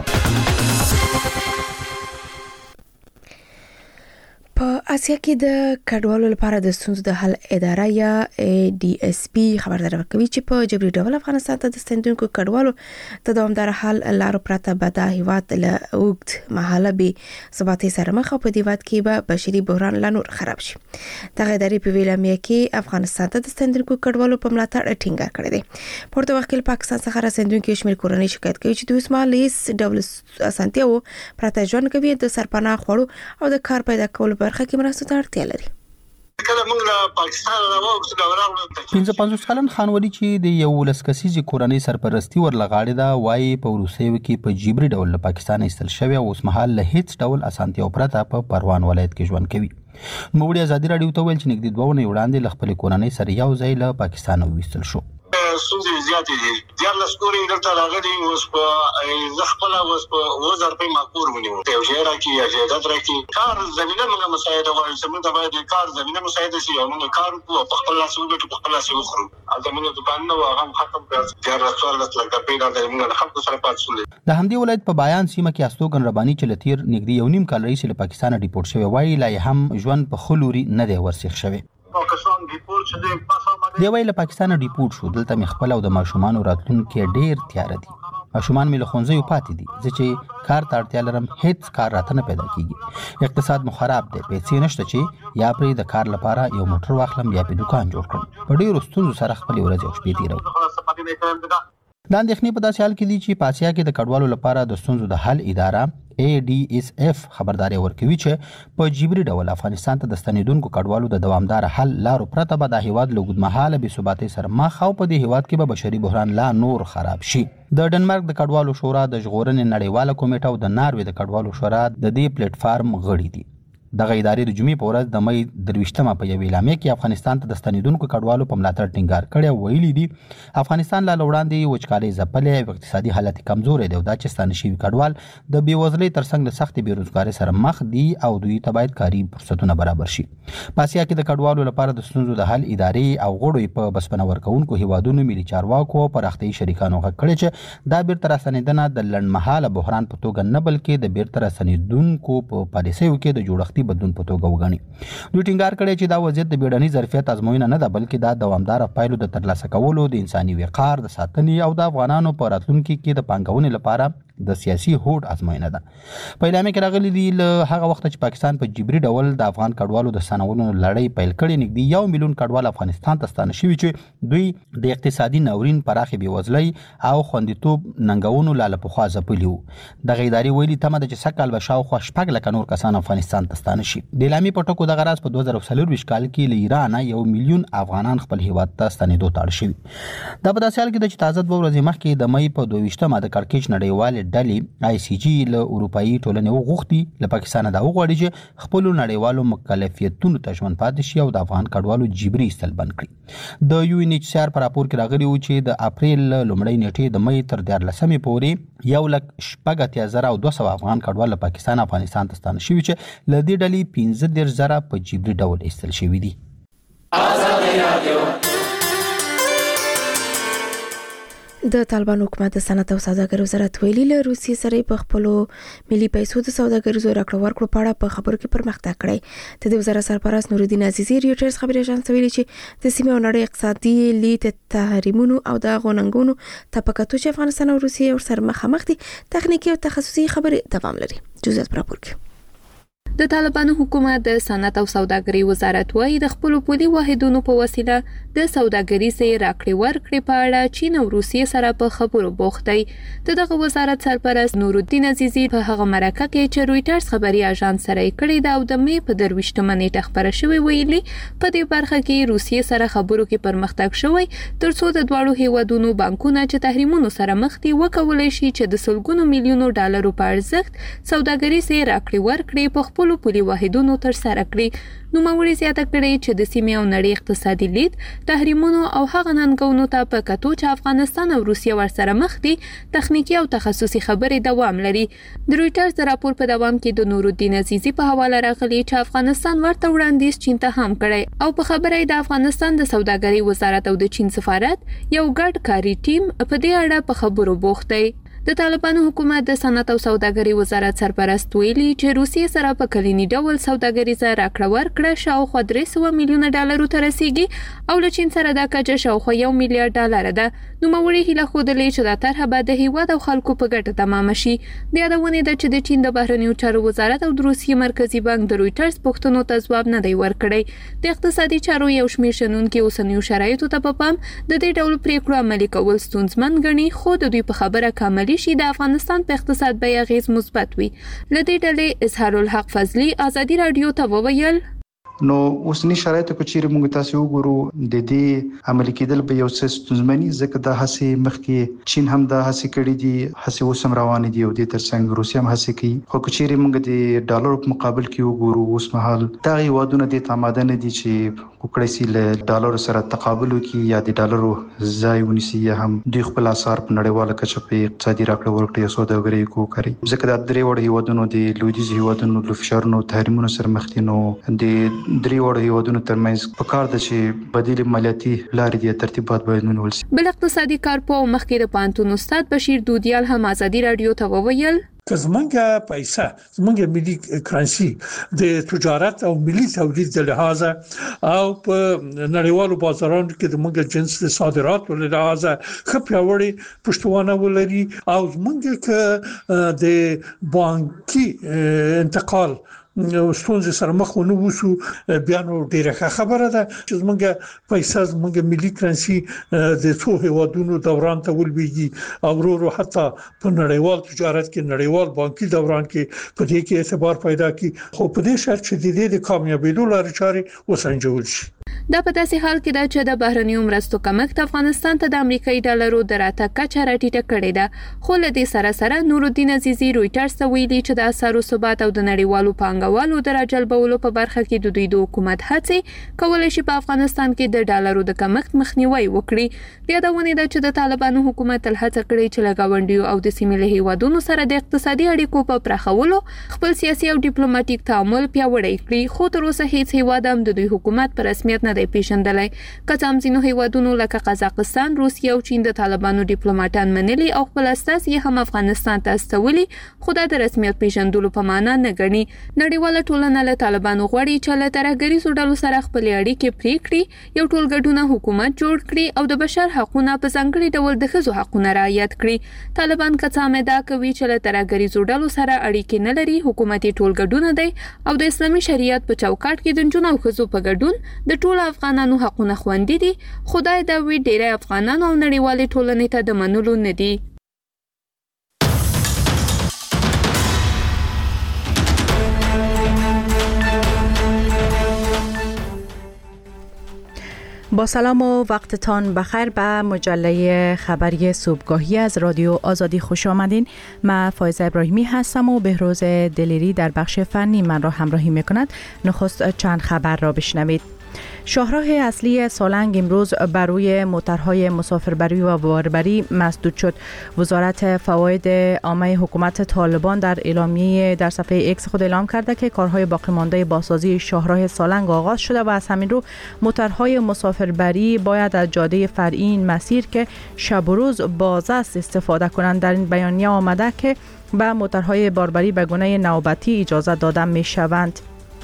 په اسیا کې د کډوالو لپاره د ستونزو د حل اداره یا ډي اس پی خبرداری ورکوي چې په جبري ډول افغانستان ته د ستنېدونکو کډوالو د دوامدار حل لارو پرته به د هیواد له اوږد مهاله بې ثباتۍ سره مخ او په دې هیواد کې به بشري بحران لا نور خراب شي. دغه ادارې په ویلامیا کې افغانستان ته د ستنېدونکو کډوالو په ملاتړ ټینګار کړی دی. پورته وخت کې پاکستان څخه راستنېدونکو شمېر کورنۍ شکایت کوي چې دوی سمال هیڅ ډول اسانتیاو پرته ژوند کوي د سرپناه خوړو او د کار پیدا کولو برخه کې مرسته ته اړتیا لري. کله موږ له پاکستان راوځو دا راوړو پنځه پنځوس کلن خانولي چې د یو ولس کسیزي کورنۍ سرپرستی ورلغاړي دا وایي په روسیو کې په جبري ډول له پاکستان ایستل شوی او اوس مهال له هیڅ ډول اسانتیا پرته په پروان ولایت کې ژوند کوي. نوموړي ازادي راډیو ته ویل چې نږدې دوه اونۍ وړاندې له خپلې کورنۍ سره یو ځای له پاکستان وویستل شو. ستونزې زیاتې دي. دیارلس کورې دلته راغلي اوس په زه خپله اوس په اووه زره روپۍ ما کور ونیو. یو شی راکړي یا جایداد راکړي. کار زمینه موږ مساعده غواړو چې موږ ته باید د کار زمینه مساعده شي او موږ کار وکړو او په خپل لاس وګټو په خپل لاس یې وخورو. هلته موږ دوکان نه و هغه هم ختم کړ. دیارلس څوارلس لکه روپۍ دلته موږ له خلکو سره پاتې شولو. د همدې ولایت په بیان سیمه کې استوګن رباني چې له تېر نږدې یو نیم کال راهیسې له پاکستانه ډیپورټ شوی وایي لا یې هم ژوند په ښه لوري نه دی ورسیخ شوی. دی وایي له پاکستانه ډیپورټ شو دلته مې خپل او د ماشومانو راتلونکي ډېر تیاره دي. ماشومان مې له ښوونځیو پاتې دي. زه چې کار ته اړتیا لرم هیڅ کار راته نه پیدا کیږي. اقتصاد مو خراب دی. پیسې نشته چې یا پرې د کار لپاره یو موټر واخلم یا پرې دکان جوړ کړم. په ډېرو ستونزو سره خپلې ورځې او شپې تېروم. دا اندېښنې په داسې حال کې دي چې په اسیا کې د کډوالو لپاره د ستونزو د حل اداره ای ډي اس اف خبرداری ورکوي چې په جبري ډول افغانستان ته د ستنېدونکو کډوالو د دوامدار حل لارو پرته به د هیواد له اوږدمهاله بې ثباتۍ سره مخ او په دې هیواد کې به بشري بحران لا نور خراب شي. د ډنمارک د کډوالو شورا د ژغورنې نړیواله کمیټه او د ناروې د کډوالو شورا د دې پلیټ فارم غړي دي. دغه ادارې د جمعې په ورځ د مې درویشتمه په یوې اعلامیه کې افغانستان ته د ستنېدونکو کډوالو په ملاتړ ټینګار کړی او ویلي دي افغانستان لا له وړاندې وچکالۍ ځپلی او اقتصادي حالت یې کمزوری دی او دا چې ستانه شوي کډوال د بېوزلۍ ترڅنګ له سختې بېروزګارۍ سره مخ دي او دوی ته باید کاري فرصتونه برابر شي. په اسیا کې د کډوالو لپاره د ستونزو د حل ادارې او غړو یې په بسپنه ورکوونکو هیوادونو ملي چارواکو او پراختیایي شریکانو غږ کړی چې دا بیرته راستنېدنه د لنډمهاله بحران په توګه نه بلکې د بیرته راستنېدونکو په پالیسیو کې د جوړښتي بدلون په توګه دوی ټینګار کړی چې دا وضعیت د بیړني ظرفیت ازموینه نه ده بلکې دا دوامداره پایلو د ترلاسه کولو د انساني وقار د ساتنې او د افغانانو په راتلونکي کې د پانګونې لپاره د سیاسي هوډ ازموینه ده. په اعلامیه کې راغلي دي له هغه وخت چې پاکستان په جبري ډول د افغان کډوالو د ستنولو لړۍ پیل کړې، نږدې یو میلیون کډوال افغانستان ته ستانه شوي چې دوی د اقتصادي ناورین پراخې بېوزلۍ او خوندیتوب ننګونو لاله پخوا ځپلي وو. دغه ادارې ویلي تمه ده چې سږ کال به شاوخوا شپږ لکه نور کسان افغانستان ته ستانه شي. د اعلامیې په ټکو دغه راز په دوه زره څلرویشت کال کې له ایران یو میلیون افغانان خپل هیواد ته ستنېدو ته اړ شوي. دا په داسې حال کې ده چې تازه دوه ورځې مخکې د مۍ په دوه ویشتمه د کړکېچ نړیوالې ډلې آی سی جي له اروپایي ټولنې وغوښتي له پاکستانه دا وغواړي چې خپلو نړیوالو مکلفیتونو ته ژمن پاتې شي او د افغان کډوالو جبري ایستل بند کړي. د یو ان ایچ سی آر په راپور کې راغلي وو چې د اپریل لومړۍ نیټې د مۍ تر دیارلسمې پورې یو لک شپږ اتیا زره او دوه سوه افغان کډوال له پاکستان افغانستان ته ستانه شوي چې له دې ډلې پنځه دېرش زره په جبري ډول ایستل شوي دي. د طالبان حکومت د صنعت او سوداګرۍ وزارت ویلي له روسیې سره په خپل ملي پیسو د سوداګریزو راکړه ورکړو په اړه په خبرو کې پرمختګ کړی. د دې وزارت سرپرست نورالدین عزیزي ریوټرز خبري اژانس ویلي چې د سیمې او نړۍ اقتصادي لید تحریمونو او د غوننګونو تپکاتو چې افغانستان او روسیې ورسره مخامخ دي تخنیکی او تخصصي خبرې دوام لري. جزئیات راپور کې د طالبانو حکومت د صنعت او سوداګرۍ وزارت وايي د خپل پولي واحدونو په وسیله د سوداګریزي راکړې ورکړې په اړه چین او روسیې سره په خبرو بوخت دی. دغه وزارت سرپرست نورالدین عزیزي په هغه مرکه کې چې رويټرز خبري اژانس سره کړی دا او د مې په درويشتمه نیټه خبره شوې ویلي په دې برخه کې روسیې سره خبرو کې پرمختګ شوی ترڅو د دواړو هیوادونو بانکونه چې تحریمونو سره مخ دي وکولای شي چې د سلګونو میلیونو ډالرو په ارزښت سوداګریزي راکړې ورکړې په خپل پولي واحدونو تر سره کړی. نو موري زیاته کړی چې د سیمې او نړۍ اقتصادي لید تحریمونو او هغه ننګونو ته په کتو چې افغانستان او روسیه ورسره مخ دي تخنیکی او تخصصي خبرې دوام لري. د رويټرز د راپور په دوام کې د نورالدین عزیزي په حواله راغلی چې افغانستان ورته وړاندیز چین ته هم کړی او په خبره د افغانستان د سوداګرۍ وزارت او د چین سفارت یو ګډ کاري ټیم په دې اړه په خبرو بوخت دی. د طالبانو حکومت د صنعت او سوداګرۍ وزارت سرپرست ویلي چې روسیې سره په کلینی ډول سوداګریزه راکړه ورکړه شاوخوا درې سوه میلیونه ډالرو ته رسیږي او له چین سره دا کچه شاوخوا یو میلیارډ ډالر ده. نوموړي هیله ښودلې چې دا طرحه به د هیواد او خلکو په ګټه تمامه شي. د یادونې ده چې د چین د بهرنیو چارو وزارت او د روسیې مرکزی بانک د رويټرز پوښتنو ته ځواب نه دی ورکړی. د اقتصادي چارو یو شمېر شنونکي اوسنیو شرایطو ته په پام د دې ډول پریکړو عملي کول ستونزمن ګڼي خو د دوی په خبره کامل شي د افغانستان په اقتصاد به اغیز مثبت وي. لدې ډلې اظهار الحق فضلی ازادي رادیو ته وویل نو اوسنی شرایطو کې چیرې موږ تاسو وګورو د دې عملي کېدل به یو څه ستونزمني ځکه د هڅې مخکې چین هم د هڅې کړې دي هڅې اوس هم روان دي او د ترڅنګ روسیا هم هڅې کوي خو چیرې موږ د ډالر په مقابل کې وګورو اوس مهال دا هیوادونه د تماده نه دي چې وکړي سي له ډالر سره تقابل وکړي یا د ډالرو ځای ونیسي یا هم د خپل اثر په نړیواله کچه په اقتصادي راکړه ورکړه سوداګرۍ کوي ځکه د درې وړ هیوادونو د لویدیځ هیوادونو له فشارونو تحریمونو سره مخ دي نو د درې وړ هیوادونو ترمنځ په کار د چې بدیل مالیاتي لارې د ترتیبات باید ونیول شي. بل اقتصادي کارپوه مخکې د پانتون استاد بشیر دودیال هم ازادي رادیو ته وویل که زمونږه پیسه زمونږه ملي کرنسي د تجارت او ملي تولید د لحاظه او په نړیوالو بازارونو کې د موږ جنس د صادراتو له لحاظه ښه پیاوړې پشتوانه ولري او زمونږه که د بانکي انتقال ستونزې سره مخ ونه وسو بیا نو ډیره ښه خبره ده چې زمونږ پیسې زمونږ ملي کرنسي د څو هیوادونو دوران ته ولويږي او ورو حتی په نړیوال تجارت کې نړیوال بانکي دوران کې په دې کې اعتبار پیدا کی خو په دې شرط چې د دې د کامیابیدو لارې چارې وسنجول شي. دا په داسې حال کې ده چې د بهرنیو مرستو کمښت افغانستان ته د امریکایي ډالرو د راتګ کچه راټیټه کړې ده خو له دې سره سره نورالدین عزیزي رويټرز ته ویلي چې د اسعارو ثبات او د نړیوالو پانګوالو د راجلبولو په برخه کې د دوی د حکومت هڅې کولای شي په افغانستان کې د ډالرو د کمښت مخنیوي وکړي. د یادونې ده چې د طالبانو حکومت تل هڅه کړې چې له ګاونډیو او د سیمې له هیوادونو سره د اقتصادي اړیکو په پراخولو خپل سیاسي او ډیپلوماټیک تعامل پیاوړی کړي خو تر اوسه هیڅ هیواد هم د دوی حکومت په رسمي رسمیت نه دی پیژندلی. که څه هم ځینو هیوادونو لکه قزاقستان، روسیه او چین د طالبانو ډیپلوماټان منلي او خپل استازي هم افغانستان ته استولي، خو دا د رسمیت پیژندلو په معنا نه ګڼي. نړیواله ټولنه له طالبانو غواړي چې له ترهګریزو ډلو سره خپلې اړیکې پرې کړي، یو ټولګډونه حکومت جوړ کړي او د بشر حقونه په ځانګړي ډول د ښځو حقونه رعایت کړي. طالبان که څه هم ادعا کوي چې له ترهګریزو ډلو سره اړیکې نه لري، حکومتي ټولګډونه دی او د اسلامي شریعت په چوکاټ کې د نجونو او ښځو په ګډون د ټولو افغانانو حقونه خوندي دي. خدای دا وی ډیری افغانانو او نړیوالې ټولنې ته د منلو نه دي. با سلام و وقتتان بخیر به مجله خبری صبحگاهی از رادیو آزادی خوش آمدین. من فایزه ابراهیمی هستم و بهروز دلیری در بخش فنی من را همراهی میکند. نخست چند خبر را بشنوید. شاهراه اصلی سالنگ امروز بر روی موترهای مسافربری و باربری مسدود شد. وزارت فواید عامه حکومت طالبان در اعلامیه در صفحه ایکس خود اعلام کرده که کارهای باقی مانده بازسازی شاهراه سالنگ آغاز شده و از همین رو موترهای مسافربری باید از جاده فرعی این مسیر که شب و روز باز است استفاده کنند. در این بیانیه آمده که به موترهای باربری به گونه نوبتی اجازه داده می شوند.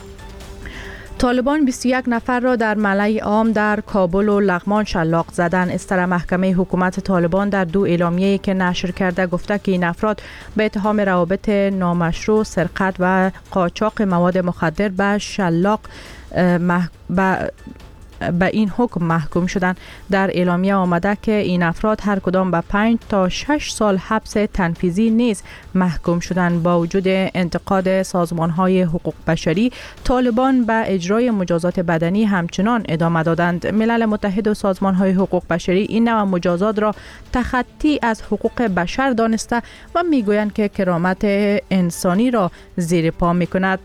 طالبان بیست و یک نفر را در ملأ عام در کابل و لغمان شلاق زدند. استر محکمه حکومت طالبان در دو اعلامیه‌ای که نشر کرده گفته که این افراد به اتهام روابط نامشروع، سرقت و قاچاق مواد مخدر به شلاق مح... به به این حکم محکوم شدند. در اعلامیه آمده که این افراد هر کدام به پنج تا شش سال حبس تنفیذی نیز محکوم شدند. با وجود انتقاد سازمان‌های حقوق بشری، طالبان به اجرای مجازات بدنی همچنان ادامه دادند. ملل متحد و سازمان‌های حقوق بشری این نوع مجازات را تخطی از حقوق بشر دانسته و میگویند که کرامت انسانی را زیر پا می‌کند.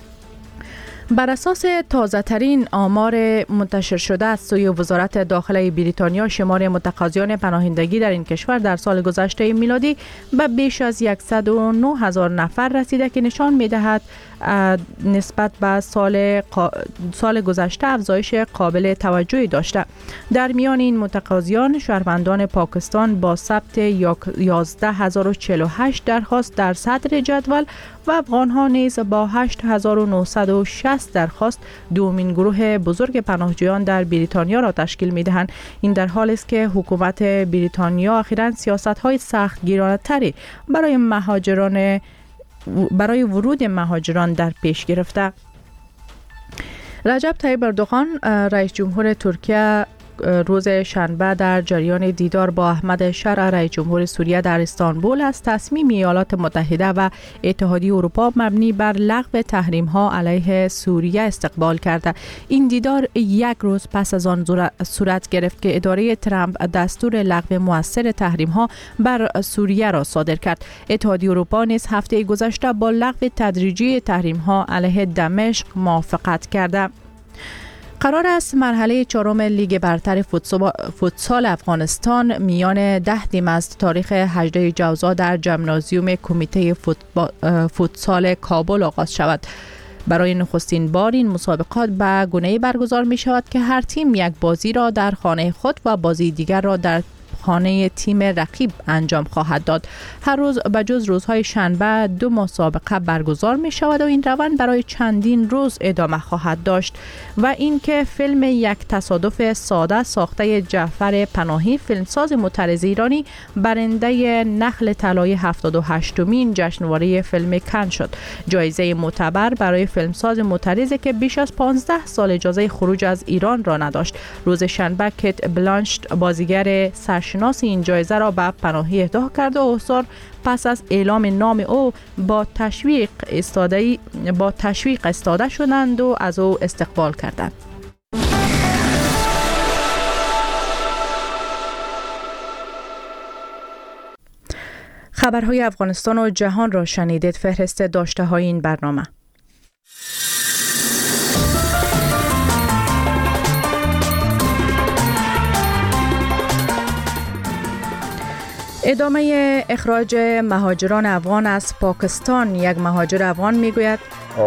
بر اساس تازه ترین آمار منتشر شده از سوی وزارت داخله بریتانیا، شمار متقاضیان پناهندگی در این کشور در سال گذشته میلادی به بیش از صد و نه هزار نفر رسیده که نشان می‌دهد نسبت به سال سال گذشته افزایش قابل توجهی داشته. در میان این متقاضیان شهروندان پاکستان با ثبت یازده هزار و چهل و هشت درخواست در صدر جدول و افغان‌ها نیز با هشت هزار و نهصد و شصت درخواست دومین گروه بزرگ پناهجویان در بریتانیا را تشکیل می‌دهند. این در حالی است که حکومت بریتانیا اخیراً سیاست‌های سختگیرانه‌تری برای مهاجران برای ورود مهاجران در پیش گرفته. رجب طیب اردوغان رئیس جمهور ترکیه روز شنبه در جریان دیدار با احمد شرع رئیس جمهور سوریه در استانبول از تصمیم ایالات متحده و اتحادیه اروپا مبنی بر لغو تحریم‌ها علیه سوریه استقبال کرده. این دیدار یک روز پس از آن صورت گرفت که اداره ترامپ دستور لغو مؤثر تحریم‌ها بر سوریه را صادر کرد. اتحادیه اروپا نیز هفته گذشته با لغو تدریجی تحریم‌ها علیه دمشق موافقت کرده. قرار است مرحله چهارم لیگ برتر فوتسال افغانستان میان ده دیم از تاریخ هجده جوزا در ژیمنازیوم کمیته فوتسال کابل آغاز شود. برای نخستین بار این مسابقات به گونه‌ای برگزار می شود که هر تیم یک بازی را در خانه خود و بازی دیگر را در خانه تیم رقیب انجام خواهد داد. هر روز به جز روزهای شنبه دو مسابقه برگزار می شود و این روند برای چندین روز ادامه خواهد داشت. و اینکه فیلم یک تصادف ساده ساخته جعفر پناهی، فیلمساز معترض ایرانی، برنده نخل طلای هفتاد و هشتمین جشنواره فیلم کن شد. جایزه معتبر برای فیلمساز معترضی که بیش از پانزده سال اجازه خروج از ایران را نداشت. روز شنبه کیت بلانشت بازیگر سرشناس این جایزه را به پناهی اهدا کرد و حضار پس از اعلام نام او با تشویق استاده با تشویق استاده شدند و از او استقبال کردند. خبرهای افغانستان و جهان را شنیدید. فهرست داشته های این برنامه. ادامه اخراج مهاجران افغان از پاکستان. یک مهاجر افغان میگوید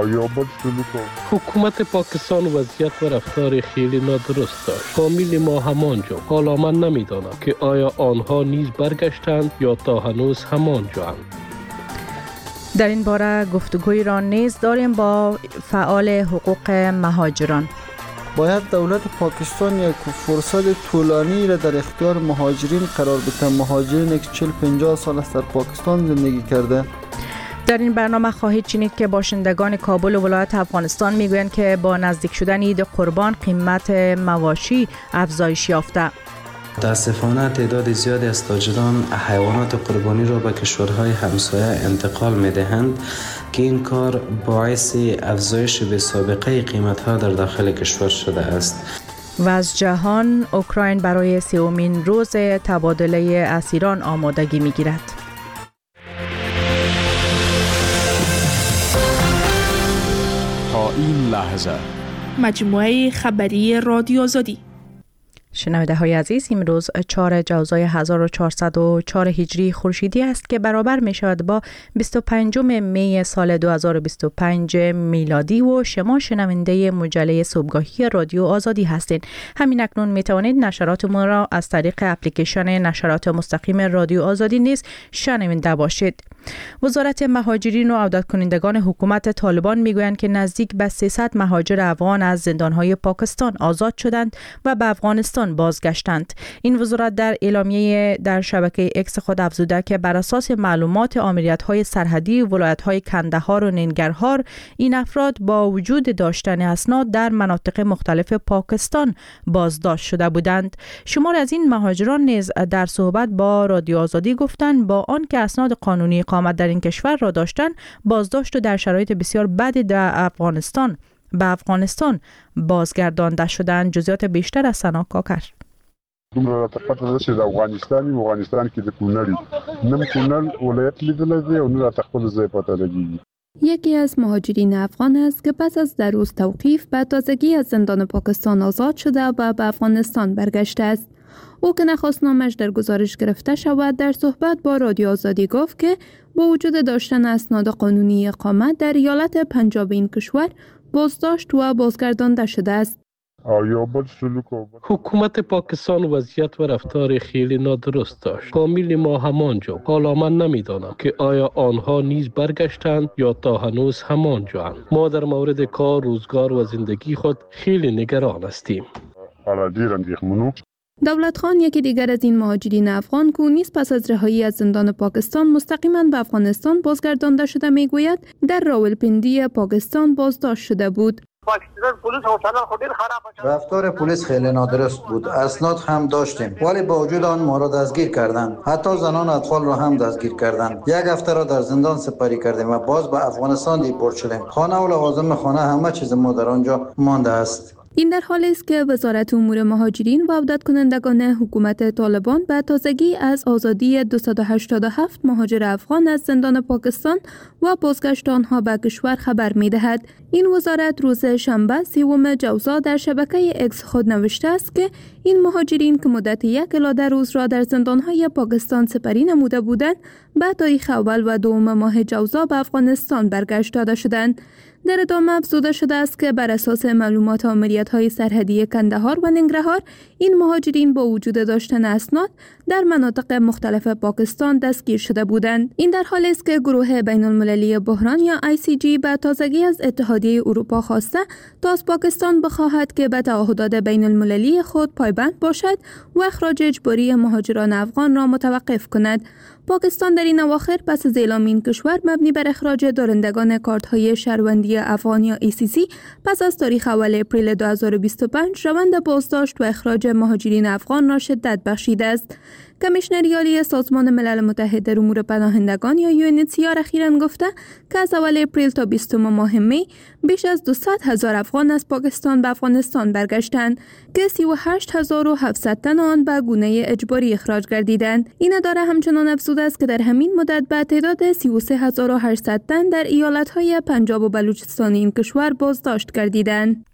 حکومت پاکستان وضعیت و رفتار خیلی نادرست داشت. فامیل ما همانجا. حالا من نمیدانم که آیا آنها نیز برگشتند یا تا هنوز همانجا. در این باره گفتگوی را نیز داریم با فعال حقوق مهاجران. باید دولت پاکستان یک فرصت طولانی را در اختیار مهاجرین قرار بده. مهاجرین یک چهل پنجاه سال است در پاکستان زندگی کرده. در این برنامه خواهید شنید که باشندگان کابل و ولایت افغانستان میگویند که با نزدیک شدن عید قربان قیمت مواشی افزایش یافته. متاسفانه تعداد زیادی از تاجران حیوانات قربانی را به کشورهای همسایه انتقال می‌دهند که این کار باعث افزایش به سابقه قیمت‌ها در داخل کشور شده است. و از جهان، اوکراین برای سومین روز تبادله اسیران آمادگی می‌گیرد. تا این لحظه مجموعه خبری رادیو آزادی. شنونده های عزیز، امروز چهارم جوزای هزار و چهارصد و چهار هجری خورشیدی است که برابر می شود با بیست و پنجم می سال دو هزار و بیست و پنج میلادی و شما شنونده مجله صبحگاهی رادیو آزادی هستید. همین اکنون می توانید نشراتمون را از طریق اپلیکیشن نشرات مستقیم رادیو آزادی نیز شنونده باشید. وزارت مهاجرین و عودت کنندگان حکومت طالبان میگویند که نزدیک به سیصد مهاجر افغان از زندانهای پاکستان آزاد شدند و به افغانستان بازگشتند. این وزارت در اعلامیه در شبکه اکس خود افزوده که بر اساس معلومات آمریت‌های سرحدی ولایت‌های کندهار و ننگرهار، این افراد با وجود داشتن اسناد در مناطق مختلف پاکستان بازداشت شده بودند. شمار از این مهاجران نیز در صحبت با رادیو آزادی گفتند با آن که اسناد قانونی اقامت در این کشور را داشتند، بازداشت و در شرایط بسیار بدی در افغانستان به افغانستان بازگردانده شدند. جزئیات بیشتر از سنا کاکر. دومره تقاطع چې د افغانستان او افغانستان کې د کونړ نم کونړ ولایت لیدل دی او نه تخپل ځای پته لګي. یکی از مهاجرین افغان است که پس از در روز توقیف به تازگی از زندان پاکستان آزاد شده و به افغانستان برگشته است. او که نخواست نامش در گزارش گرفته شود، در صحبت با رادیو آزادی گفت که با وجود داشتن اسناد قانونی اقامت در ایالت پنجاب این کشور بازداشت و بازگردانده شده است. حکومت پاکستان وضعیت و رفتار خیلی نادرست داشت. فامیل ما همانجا. حالا من نمیدانم که آیا آنها نیز برگشتند یا تا هنوز همانجا. ما در مورد کار، روزگار و زندگی خود خیلی نگران هستیم. دولت خان، یکی دیگر از این مهاجرین افغان که نیز پس از رهایی از زندان پاکستان مستقیما به افغانستان بازگردانده شده، میگوید در راولپندی پاکستان بازداشت شده بود. رفتار پلیس خیلی نادرست بود. اسناد هم داشتیم ولی با وجود آن ما را دستگیر کردند. حتی زنان و اطفال را هم دستگیر کردند. یک هفته را در زندان سپری کردیم و باز به افغانستان دیپورت شدیم. خانه و لوازم خانه همه چیز ما در آنجا مانده است. این در حالی است که وزارت امور مهاجرین و عودت کنندگان حکومت طالبان به تازگی از آزادی دویست و هشتاد و هفت مهاجر افغان از زندان پاکستان و بازگشت آنها به کشور خبر می‌دهد. این وزارت روز شنبه سوم جوزا در شبکه اکس خود نوشته است که این مهاجرین که مدت یک الی دو روز را در زندان‌های پاکستان سپری نموده بودند، به تاریخ اول و دوم ماه جوزا به افغانستان برگشت داده شدند. در ادامه افزوده شده است که بر اساس معلومات آمریت‌های سرحدی کندهار و ننگرهار، این مهاجرین با وجود داشتن اسناد در مناطق مختلف پاکستان دستگیر شده بودند. این در حالی است که گروه بین المللی بحران یا آی سی جی به تازگی از اتحادیه اروپا خواسته تا از پاکستان بخواهد که به تعهدات بین المللی خود پایبند باشد و اخراج اجباری مهاجران افغان را متوقف کند. پاکستان در این اواخر پس از اعلام این کشور مبنی بر اخراج دارندگان کارت‌های شهروندی افغان یا ای سی سی پس از تاریخ اول اپریل دو هزار و بیست و پنج روند بازداشت و اخراج مهاجرین افغان را شدت بخشیده است. کمیشنر عالی سازمان ملل متحد در امور پناهندگان یا یو ان اچ سی آر اخیراً گفته که از اول اپریل تا بیستم ماه می بیش از دویست هزار افغان از پاکستان به افغانستان برگشتند که سی و هشت هزار و هفتصد تن آن به گونه اجباری اخراج گردیدند. این اداره همچنان افزوده است که در همین مدت به تعداد سی و سه هزار و هشتصد تن در ایالت‌های پنجاب و بلوچستان این کشور بازداشت گردیدند.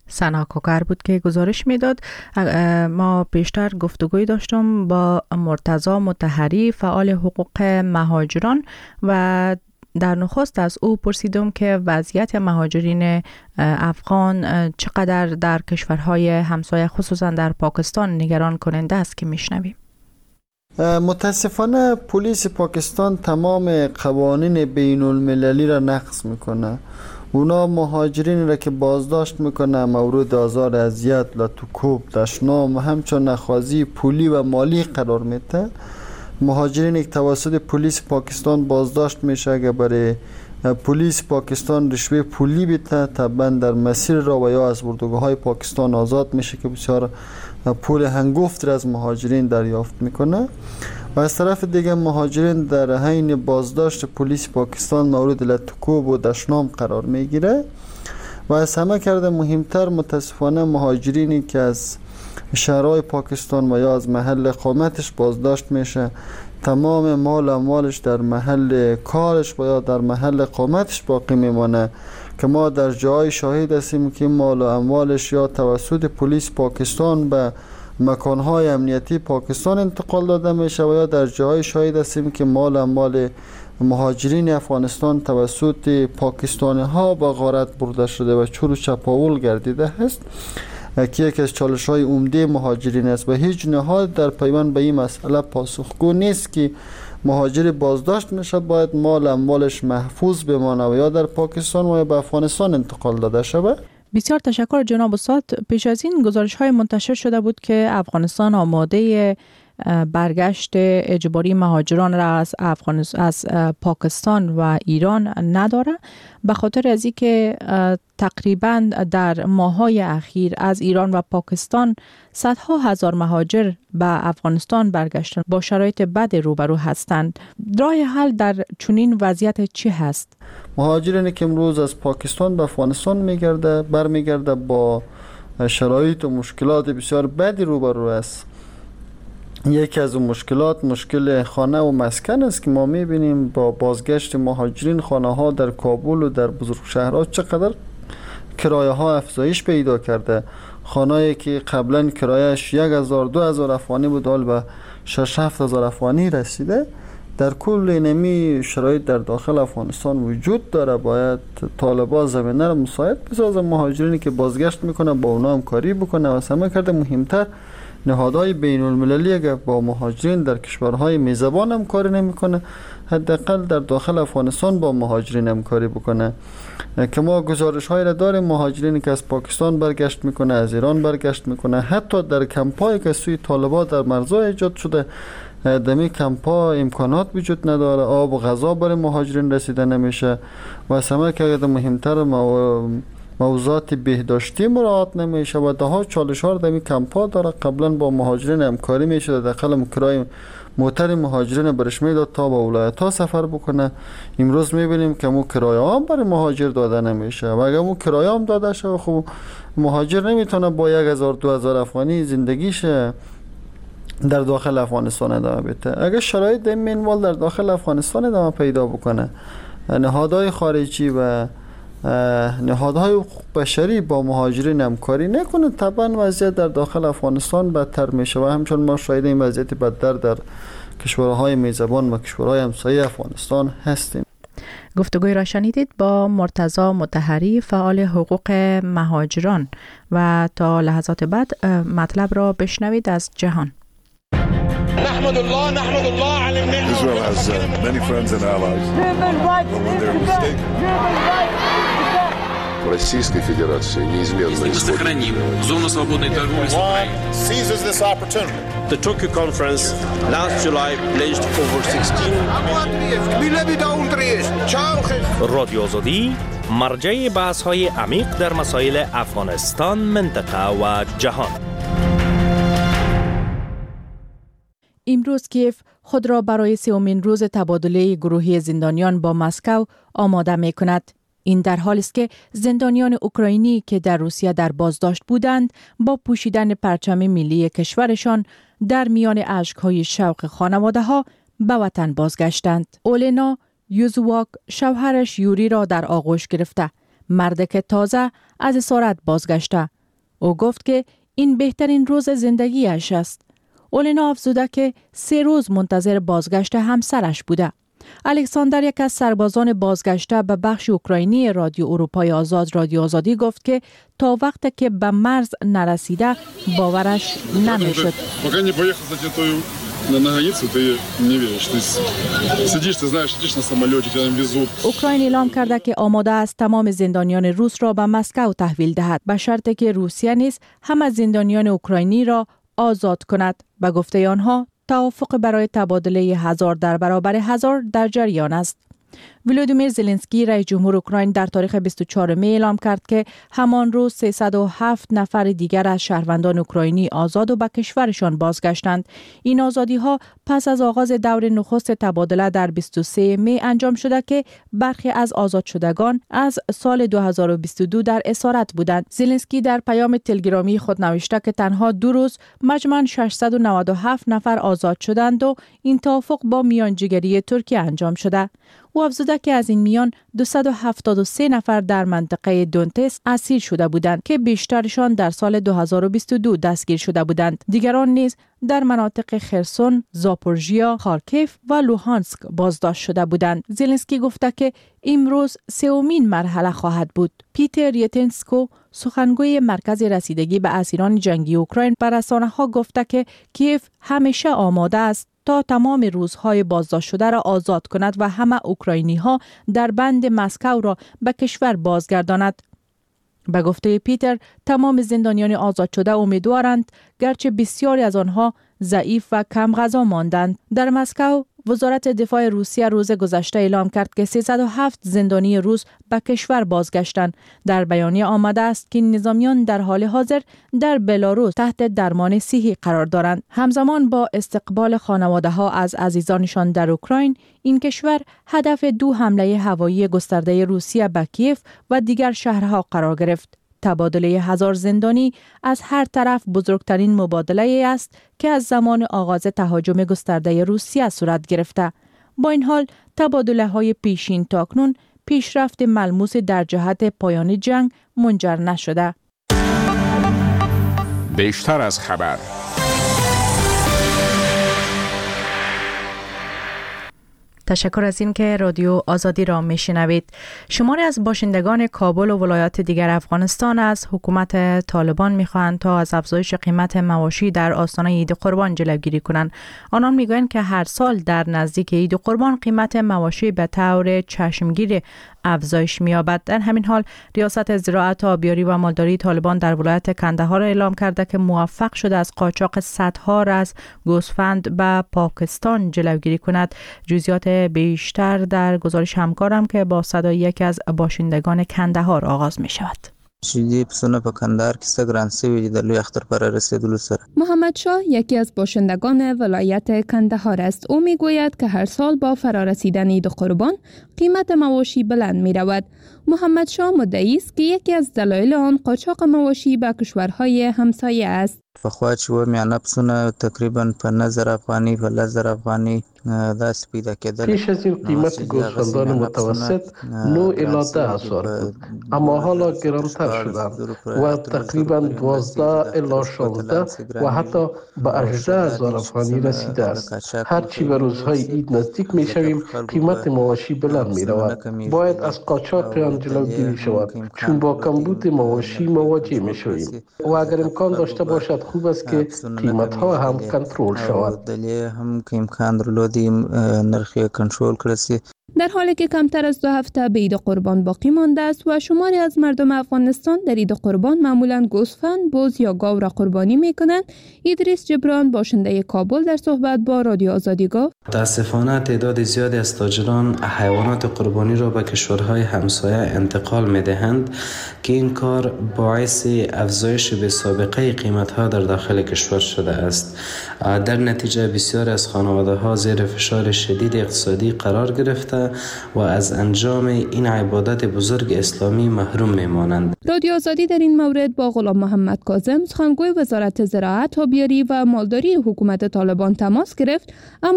سنا کوکر بود که گزارش میداد. ما پیشتر گفتگوی داشتم با مرتضی مطهری فعال حقوق مهاجران و در نخست از او پرسیدم که وضعیت مهاجرین افغان چقدر در کشورهای همسایه خصوصا در پاکستان نگران کننده است که میشنویم. متاسفانه پلیس پاکستان تمام قوانین بین المللی را نقض میکنه. اونا مهاجرین را که بازداشت میکنه مورد آزار، اذیت، لطوکوب، دشنام و همچون نخوازی پولی و مالی قرار میده. مهاجرین که توسط پلیس پاکستان بازداشت میشه اگه برای پلیس پاکستان رشوه پولی بده طبعا در مسیر را و یا از اردوگاه های پاکستان آزاد میشه که بسیار پول هنگفت را از مهاجرین دریافت میکنه. و از طرف دیگه مهاجرین در حین بازداشت پلیس پاکستان مورد لطوکوب و دشنام قرار میگیره. و از همه کرده مهمتر متاسفانه مهاجرینی که از شهرهای پاکستان و یا از محل اقامتش بازداشت میشه تمام مال اموالش در محل کارش و یا در محل اقامتش باقی میمانه که ما در جای شاهد هستیم که مال و اموالش یا توسط پلیس پاکستان به مکانهای امنیتی پاکستان انتقال داده میشه و یا در جای شاهد هستیم که مال و اموال مهاجرین افغانستان توسط پاکستانی ها به غارت برده شده و چور و چپاول گردیده است که یکی از چالش های عمده مهاجرین است و هیچ نهاد در پیوند به این مسئله پاسخگو نیست که مهاجر بازداشت میشه باید مال اموالش محفوظ بمانه و یا در پاکستان و یا به افغانستان انتقال داده شود. بسیار تشکر جناب استاد. پیش از این گزارش های منتشر شده بود که افغانستان آماده برگشت اجباری مهاجران را از افغانستان از پاکستان و ایران نداره به خاطر از اینکه تقریبا در ماه‌های اخیر از ایران و پاکستان صدها هزار مهاجر به افغانستان برگشتن با شرایط بد روبرو هستند. راه حل در چنین وضعیت چی هست؟ مهاجرانی که امروز از پاکستان به افغانستان میگرده برمیگرده با شرایط و مشکلات بسیار بدی روبرو است. یکی از اون مشکلات مشکل خانه و مسکن است که ما میبینیم با بازگشت مهاجرین خانه ها در کابل و در بزرگ شهرها چقدر کرایه ها افزایش پیدا کرده. خانه‌ای که قبلا کرایه‌اش یک هزار دو هزار افغانی بود حال به شش هفت هزار افغانی رسیده. در کل اینمی شرایط در داخل افغانستان وجود داره. باید طالبان زمینه را مساعد بسازن مهاجرینی که بازگشت میکنه با اونا هم کاری بکنه و همه کرده مهمتر نهادهای بین المللی اگر با مهاجرین در کشورهای میزبان هم کاری نمیکنه حداقل در داخل افغانستان با مهاجرین هم کاری بکنه که ما گزارش هایی را داریم مهاجرینی که از پاکستان برگشت میکنه از ایران برگشت میکنه حتی در کمپایی که سوی طالبان در مرزها ایجاد شده دمی کمپا امکانات وجود نداره آب و غذا برای مهاجرین رسیده نمیشه و همه که مهمتر مو... موضوعات بهداشتی مراعات نمیشه و ده ها چالش ها در این کمپا داره. قبلا با مهاجرین همکاری میشد داخل کرای موتر مهاجرین برش میداد تا با ولایت ها سفر بکنه. امروز میبینیم که مو کرایه هم برای مهاجر داده نمیشه و اگر مو کرایه هم داده شه خب مهاجر نمیتونه با یک هزار دو هزار افغانی زندگیش در داخل افغانستان ادامه بده. اگر شرایط این منوال در داخل افغانستان ادامه پیدا بکنه نهادهای خارجی و نهادهای حقوق بشری با مهاجرین همکاری نکنه طبعا وضعیت در داخل افغانستان بدتر میشه و همچنان ما شاهد این وضعیت بدتر در کشورهای میزبان و کشورهای همسایه افغانستان هستیم. گفتگوی را شنیدید با مرتضی مطهری فعال حقوق مهاجران و تا لحظات بعد مطلب را بشنوید از جهان. نحمد الله نحمد الله على النعمة. Israel has uh, many friends and allies. But when they're mistaken. Российской Федерации неизменно Если мы сохраним зону свободной торговли с Украиной. Seizes this opportunity. The Tokyo conference last July pledged over sixteen. رادیو آزادی مرجع بحث‌های عمیق در مسائل افغانستان، منطقه و جهان. امروز کیف خود را برای سومین روز تبادله گروهی زندانیان با مسکو آماده می کند. این در حالی است که زندانیان اوکراینی که در روسیه در بازداشت بودند با پوشیدن پرچم ملی کشورشان در میان اشک‌های شوق خانواده‌ها به وطن بازگشتند. اولنا یوزواک شوهرش یوری را در آغوش گرفته، مرد که تازه از اسارت بازگشته او گفت که این بهترین روز زندگیش است. اولینا افزوده که سه روز منتظر بازگشت همسرش بوده. الکساندر، یک از سربازان بازگشته به بخش اوکراینی رادیو اروپای آزاد رادیو آزادی گفت که تا وقتی که به مرز نرسیده باورش نمیشد. اوکراین اعلام کرده که آماده است تمام زندانیان روس را به مسکو تحویل دهد به شرطی که روسیه نیز همه زندانیان اوکراینی را آزاد کند. به گفته آنها توافق برای تبادله هزار در برابر هزار در جریان است. ولودیمیر زلنسکی رئیس جمهور اوکراین در تاریخ بیست و چهارم می اعلام کرد که همان روز سیصد و هفت نفر دیگر از شهروندان اوکراینی آزاد و به کشورشان بازگشتند. این آزادی ها پس از آغاز دور نخست تبادله در بیست و سه می انجام شده که برخی از آزاد شدگان از سال دو هزار و بیست و دو در اسارت بودند. زلنسکی در پیام تلگرامی خود نوشته که تنها دو روز مجموعاً ششصد و نود و هفت نفر آزاد شدند و این توافق با میانجیگری ترکیه انجام شده. او افزوده که از این میان دویست و هفتاد و سه نفر در منطقه دونتس اسیر شده بودند که بیشترشان در سال دو هزار و بیست و دو دستگیر شده بودند. دیگران نیز در مناطق خرسون، زاپورژیا، خارکیف و لوهانسک بازداشت شده بودند. زلنسکی گفته که امروز سومین مرحله خواهد بود. پیتر یتنسکو، سخنگوی مرکز رسیدگی به اسیران جنگی اوکراین، به رسانه‌ها گفته که کیف همیشه آماده است تا تمام روزهای بازداشت شده را آزاد کند و همه اوکراینی ها در بند مسکو را به کشور بازگرداند. به گفته پیتر، تمام زندانیان آزاد شده امیدوارند گرچه بسیاری از آنها ضعیف و کم غذا ماندند. در مسکو وزارت دفاع روسیه روز گذشته اعلام کرد که سیصد و هفت زندانی روس به کشور بازگشتند. در بیانیه آمده است که نظامیان در حال حاضر در بلاروس تحت درمان صحی قرار دارند. همزمان با استقبال خانواده ها از عزیزانشان در اوکراین، این کشور هدف دو حمله هوایی گسترده روسیه به کیف و دیگر شهرها قرار گرفت. تبادله هزار زندانی از هر طرف بزرگترین مبادله است که از زمان آغاز تهاجم گسترده روسیه صورت گرفته. با این حال تبادله های پیشین تاکنون پیشرفت ملموس در جهت پایان جنگ منجر نشده. بیشتر از خبر. تشکر از این که رادیو آزادی را میشنوید. شماری از باشندگان کابل و ولایات دیگر افغانستان از حکومت طالبان میخواهند تا از افزایش قیمت مواشی در آستانه عید قربان جلوگیری کنند. آنان میگویند که هر سال در نزدیک عید قربان قیمت مواشی به طور چشمگیر افزایش می‌یابد. در همین حال ریاست زراعت، آبیاری و مالداری طالبان در ولایت کندهار اعلام کرده که موفق شده از قاچاق صدها رز گوسفند به پاکستان جلوگیری کند. جزئیات بیشتر در گزارش همکارم که با صدای یکی از باشندگان کندهار آغاز می شود. شیدی پسونه په کندهار کې څه ګران سوي دي د لوی اختر پر رسیدلو سره. محمد شاه یکی از باشندگان ولایت کندهار است. او میگوید که هر سال با فرارسیدن عید قربان قیمت مواشی بلند می رود. محمد شاه مدعی است که یکی از دلایل آن قاچاق مواشی به کشورهای همسایه است. پخوا چې و میانه پسونه تقریبا په نظر افغانی په لزر افغانی داسې پیدا کېدل. پیش از این قیمت گوسفندان متوسط نه الی ده هزار بود، اما حالا گرانتر شدند و تقریبا دوازده الی شانزده و حتی به هجده هزار افغانی رسیده است. هرچی به روزهای عید نزدیک می شویم قیمت مواشی بلند می رود. باید از قاچاق آن جلوگیری شود، چون با کمبود مواشی مواجه می شویم و اگر امکان داشته باشد خوب است که قیمت ها هم کنترل شود. هم که امکان درلودیم نرخی کنترل کړي. در حالی که کمتر از دو هفته به عید قربان باقی مانده است و شماری از مردم افغانستان در عید قربان معمولاً گوسفند، بز یا گاو را قربانی می‌کنند، ادریس جبران باشنده کابل در صحبت با رادیو آزادی گفت: متاسفانه تعداد زیادی از تاجران حیوانات قربانی را به کشورهای همسایه انتقال می‌دهند که این کار باعث افزایش بی‌سابقه قیمت‌ها در داخل کشور شده است. در نتیجه بسیاری از خانواده‌ها زیر فشار شدید اقتصادی قرار گرفته و از انجام این عبادت بزرگ اسلامی محروم میمانند. رادیو آزادی در این مورد با غلام محمد کاظم، سخنگوی وزارت زراعت، آبیاری و مالداری حکومت طالبان تماس گرفت، اما او به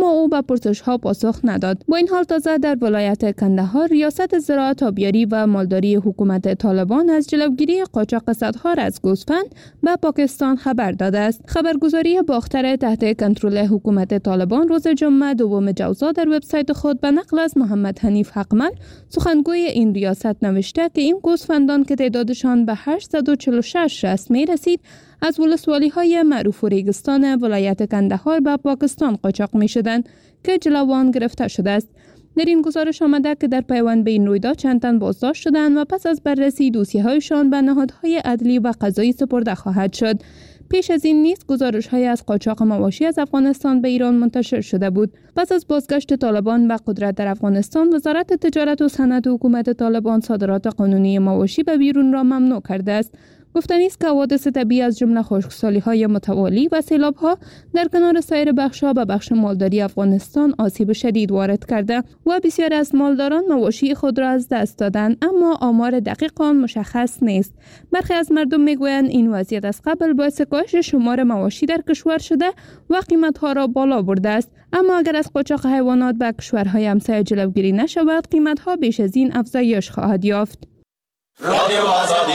به پرسش ها پاسخ نداد. با این حال تازه در ولایت کندهار ریاست زراعت، آبیاری و مالداری حکومت طالبان از جلوگیری قاچاق صدها از گوسفند به پاکستان خبر داده است. خبرگزاری باختر تحت کنترل حکومت طالبان روز جمعه دوم جوزا در وبسایت خود به نقل از محمد حنیف حقمل سخنگوی این ریاست نوشته که این گوسفندان که تعدادشان به هشتصد و چهل و شش رأس می رسید از ولسوالی های معروف و ریگستان ولایت کندهار به پاکستان قاچاق می شدند که جلوان گرفته شده است. در این گزارش آمده که در پیوند به این رویداد چند تن بازداشت شدند و پس از بررسی دوسیه هایشان به نهادهای عدلی و قضایی سپرده خواهد شد. پیش از این نیز گزارش های از قاچاق مواشی از افغانستان به ایران منتشر شده بود. پس از بازگشت طالبان به قدرت در افغانستان، وزارت تجارت و صنعت حکومت طالبان صادرات قانونی مواشی به بیرون را ممنوع کرده است. گفتنی است که حوادث طبیعی از جمله خشکسالی‌های متوالی و سیلاب‌ها در کنار سایر بخش‌ها به بخش مالداری افغانستان آسیب شدید وارد کرده و بسیاری از مالداران مواشی خود را از دست دادند، اما آمار دقیق آن مشخص نیست. برخی از مردم می‌گویند این وضعیت از قبل باعث کاهش شمار مواشی در کشور شده و قیمت‌ها را بالا برده است، اما اگر از قاچاق حیوانات به کشورهای همسایه جلوگیری نشود، قیمت‌ها بیش از این افزایش خواهد یافت. رادیو آزادی.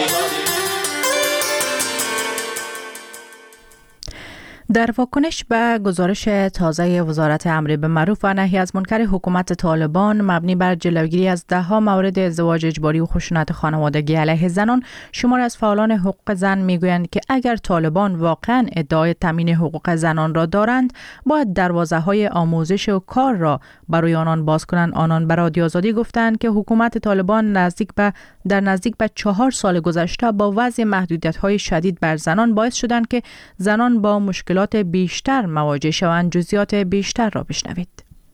در واکنش به گزارش تازه وزارت امر بالمعروف و نهی از منکر حکومت طالبان مبنی بر جلوگیری از ده‌ها مورد ازدواج اجباری و خشونت خانوادگی علیه زنان، شمار از فعالان حقوق زن میگویند که اگر طالبان واقعا ادعای تامین حقوق زنان را دارند، باید دروازه‌های آموزش و کار را برای آنان باز کنند. آنان به رادیو آزادی گفتند که حکومت طالبان نزدیک به در نزدیک به چهار سال گذشته با وضع محدودیت‌های شدید بر زنان باعث شدند که زنان با مشکلات بیشتر مواجه شوند. جزئیات بیشتر را بشنوید.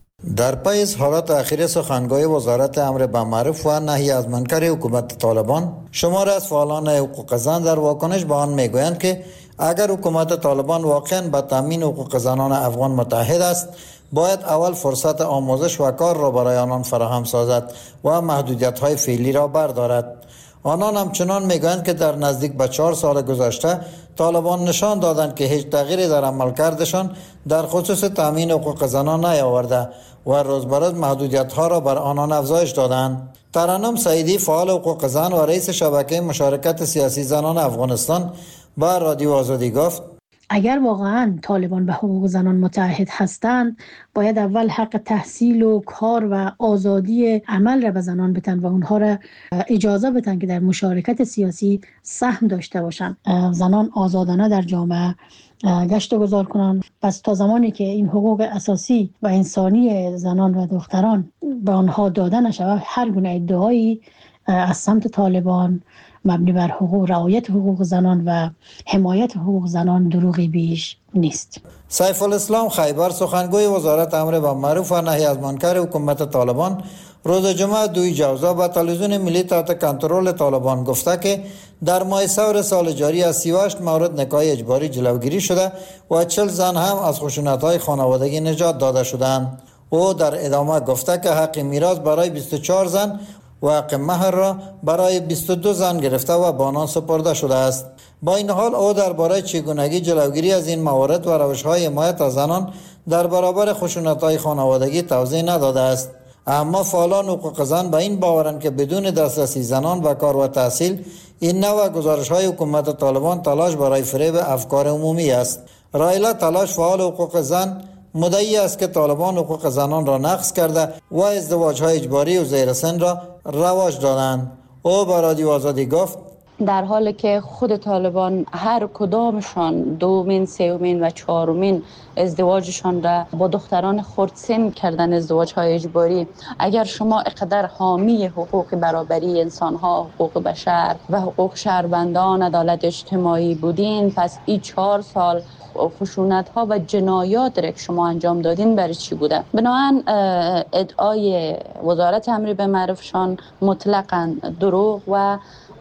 در پی اظهارات اخیر سخنگوی وزارت امر بالمعروف و نهی از منکر حکومت طالبان، شمار از فعالان حقوق زن در واکنش به آن میگویند که اگر حکومت طالبان واقعا به تامین حقوق زنان افغان متحد است، باید اول فرصت آموزش و کار را برای آنان فراهم سازد و محدودیت‌های فعلی را بردارد. آنان همچنان میگویند که در نزدیک به چهار سال گذشته طالبان نشان دادند که هیچ تغییری در عملکردشان در خصوص تامین حقوق زنان نیاورده و روز به روز محدودیت‌ها را بر آنان افزایش دادند. ترنم سعیدی، فعال حقوق زن و رئیس شبکه مشارکت سیاسی زنان افغانستان، با رادیو آزادی گفت: اگر واقعا طالبان به حقوق زنان متعهد هستند، باید اول حق تحصیل و کار و آزادی عمل را به زنان بدن و اونها را اجازه بدن که در مشارکت سیاسی سهم داشته باشند. زنان آزادانه در جامعه گشت و گذار کنند. پس تا زمانی که این حقوق اساسی و انسانی زنان و دختران به آنها داده نشود، هر گونه ادعایی از سمت طالبان مبنی بر حقوق رعایت حقوق زنان و حمایت حقوق زنان دروغی بیش نیست. سیف الاسلام خیبر، سخنگوی وزارت امر بالمعروف و نهی از منکر حکومت طالبان، روز جمعه دوی جوزا به تلویزیون ملی تحت کنترل طالبان گفته که در ماه سور سال جاری از سی و هشت مورد نکاح اجباری جلوگیری شده و چهل زن هم از خشونت‌های خانوادگی نجات داده شدند. او در ادامه گفته که حق میراث برای بیست و چهار زن و حق مهر را برای بیست و دو زن گرفته و به آنان سپرده شده است. با این حال او درباره چگونگی جلوگیری از این موارد و روش‌های حمایت از زنان در برابر خشونت‌های خانوادگی توضیح نداده است. اما فعالان حقوق زن به این باورند که بدون دسترسی زنان به کار و تحصیل، این نوع گزارش‌های حکومت طالبان تلاش برای فریب افکار عمومی است. رایلا تلاش، فعال حقوق زن، مدعی است که طالبان حقوق زنان را نقض کرده و ازدواج‌های اجباری و زیر سن را رواج دادند. او با رادیو آزادی گفت: در حالی که خود طالبان هر کدامشان دومین، سومین و چهارمین ازدواجشان را با دختران خردسن کردن، ازدواج‌های اجباری، اگر شما اقدر حامی حقوق برابری انسان‌ها، حقوق بشر و حقوق شهروندان، عدالت اجتماعی بودین، پس این چهار سال خشونت ها و جنایات را که شما انجام دادین برای چی بوده؟ بنابراین ادعای وزارت امر بالمعروفشان مطلقاً دروغ و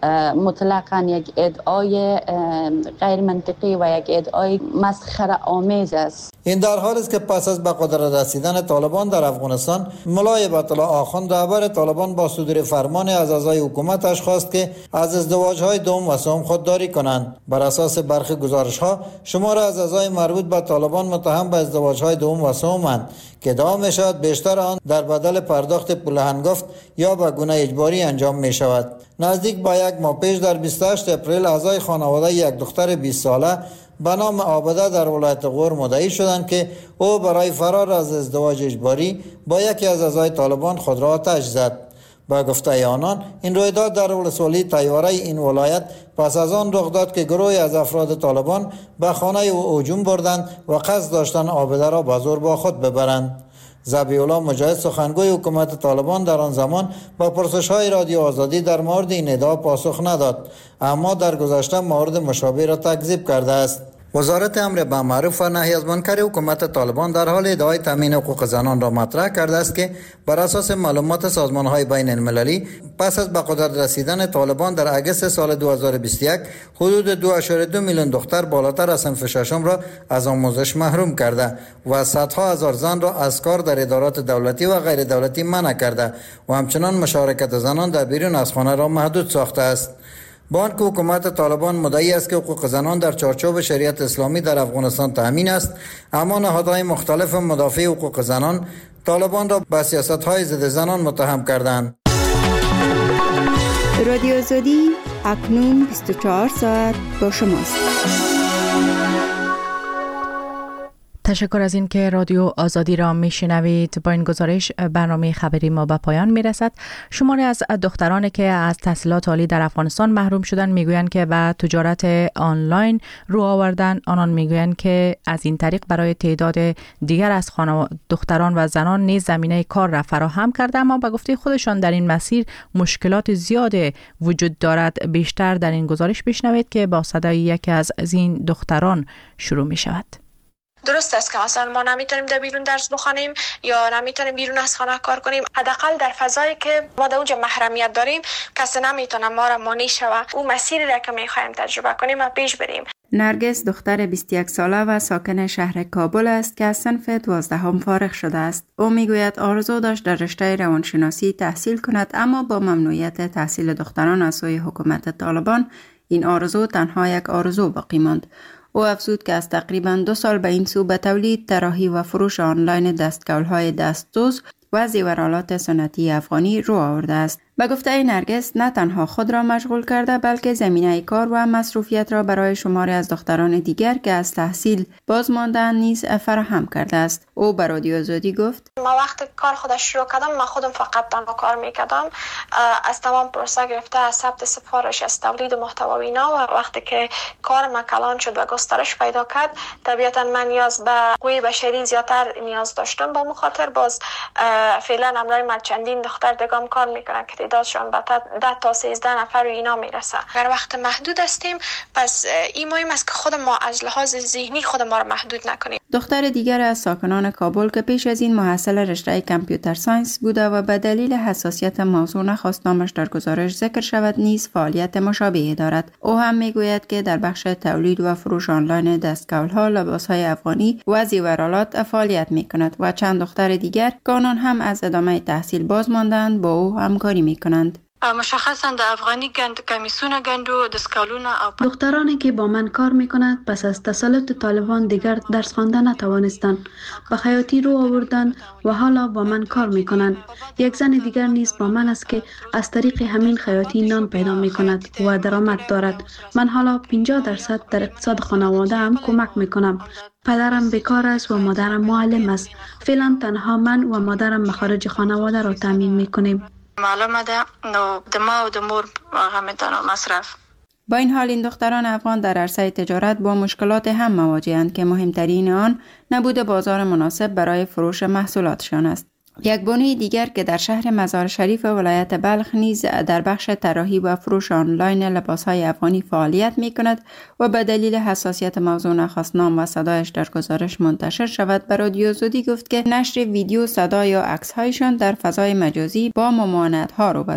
مطلقاً یک ادعای غیر منطقی و یک ادعای مسخره آمیز است. این در حالی است که پس از به قدرت رسیدن طالبان در افغانستان، مولای بیت الله آخوند رهبر طالبان با صدور فرمان از اعضای حکومتش خواست که از ازدواج‌های دوم و سوم خودداری کنند. بر اساس برخی گزارش‌ها، شمار از اعضای مربوط به طالبان متهم به ازدواج‌های دوم و سوم‌اند که ادعا می‌شود بیشتر آن در بدل پرداخت پول هنگفت یا به گونه اجباری انجام می‌شود. نزدیک به یک ماه پیش در بیست و هشتم اپریل اعضای خانواده یک دختر بیست ساله به نام عابده در ولایت غور مدعی شدند که او برای فرار از ازدواج اجباری با یکی از اعضای طالبان خود را آتش زد. با گفته آنان، این رویداد در ولسوالی طیاره این ولایت پس از آن رخ داد که گروهی از افراد طالبان به خانه او هجوم بردند و قصد داشتند عابده را به زور با خود ببرند. ذبیح الله مجاهد سخنگوی حکومت طالبان در آن زمان با پرسش‌های رادیو آزادی در مورد این ادعا پاسخ نداد، اما در گذشته مورد مشابه را تکذیب کرده است. وزارت امر بالمعروف و نهی از منکر حکومت طالبان در حال ادعای تامین حقوق زنان را مطرح کرده است که بر اساس معلومات سازمان‌های بین المللی پس از به قدرت رسیدن طالبان در اگست سال دو هزار و بیست و یک حدود دو ممیز دو میلیون دختر بالاتر از صنف ششم را از آموزش محروم کرده و صدها هزار زن را از کار در ادارات دولتی و غیر دولتی منع کرده و همچنان مشارکت زنان در بیرون از خانه را محدود ساخته است. با آنکه حکومت طالبان مدعی است که حقوق زنان در چارچوب شریعت اسلامی در افغانستان تأمین است، اما نهادهای مختلف مدافع حقوق زنان طالبان را به سیاست‌های ضد زنان متهم کردند. رادیو آزادی اکنون بیست و چهار ساعت با شماست. تشکر از این که رادیو آزادی را میشنوید. با این گزارش برنامه خبری ما به پایان میرسد. شماری از دخترانی که از تحصیلات عالی در افغانستان محروم شدن میگویند که به تجارت آنلاین رو آوردن. آنان میگویند که از این طریق برای تعداد دیگر از دختران و زنان نیز زمینه کار را فراهم کرده، اما به گفته خودشان در این مسیر مشکلات زیاد وجود دارد. بیشتر در این گزارش بشنوید که با صدای یکی از این دختران شروع می شود. درست است که مثلا ما نمیتونیم در بیرون درس بخونیم یا نمیتونیم بیرون از خانه کار کنیم. حداقل در فضایی که ما در اونجا محرمیت داریم کسی نمیتونه ما را مانع شود اون مسیری را که میخوایم تجربه کنیم و پیش بریم. نرگس دختر بیست و یک ساله و ساکن شهر کابل است که از صنف دوازدهم فارغ شده است. او میگوید آرزو داشت در رشته روانشناسی تحصیل کند، اما با ممنوعیت تحصیل دختران از سوی حکومت طالبان این آرزو تنها یک آرزو باقی ماند. او افزود که از تقریباً دو سال به این سو به تولید، طراحی و فروش آنلاین دستکول‌های دستدوز و زیورآلات سنتی افغانی رو آورده است. به گفته نرگس نه تنها خود را مشغول کرده بلکه زمینه کار و مصروفیت را برای شماری از دختران دیگر که از تحصیل باز ماندن نیز فراهم کرده است. او به رادیو آزادی گفت: ما وقت کار خود شروع کردم من خودم فقط تنها کار میکردم، از تمام پروسه گرفته از ثبت سفارش، از تولید محتوا و اینا. و وقتی که کار ما کلان شد و گسترش پیدا کرد، طبیعتا من نیاز به قوی بشری زیادتر نیاز داشتم. با مخاطر باز فعلا امروز ما چندین دختر دگام کار میکنن که تعدادشون به ده تا سیزده نفر و اینا میرسه. اگر وقت محدود هستیم پس این مهم است که خود ما از لحاظ ذهنی خود ما را محدود نکنیم. دختر دیگر از ساکنان کابل که پیش از این محصل رشته کامپیوتر ساینس بوده و به دلیل حساسیت موضوع نخواست نامش در گزارش ذکر شود نیز فعالیت مشابهی دارد. او هم میگوید که در بخش تولید و فروش آنلاین دستکول‌ها، لباس‌های افغانی و زیورآلات فعالیت میکند و چند دختر دیگر که آنان هم از ادامه تحصیل باز ماندند با او همکاری میکنند. مشخصا د افغانی گند کمیسونه گندو دستکالونه او دخترانی که با من کار میکنند پس از تسلط طالبان دیگر درس خواندن نتوانستند، به خیاطی رو آوردند و حالا با من کار میکنند. یک زن دیگر نیز با من است که از طریق همین خیاطی نان پیدا میکند و درآمد دارد. من حالا پنجاه درصد در اقتصاد خانواده هم کمک میکنم. پدرم بیکار است و مادرم معلم است. فعلا تنها من و مادرم مخارج خانواده را تامین میکنیم. معلومه ده نو د ما و د مور هغه میتونه مصرف. با این حال این دختران افغان در عرصه تجارت با مشکلات هم مواجهند که مهمترین آن نبود بازار مناسب برای فروش محصولاتشان است. یک بانوی دیگر که در شهر مزار شریف ولایت بلخ نیز در بخش طراحی و فروش آنلاین لباسهای افغانی فعالیت می کند و به دلیل حساسیت موضوع نخواست نام و صدایش در گزارش منتشر شود به رادیو آزادی گفت که نشر ویدیو، صدا یا عکس‌هایشان در فضای مجازی با ممانعت‌ها روبروست.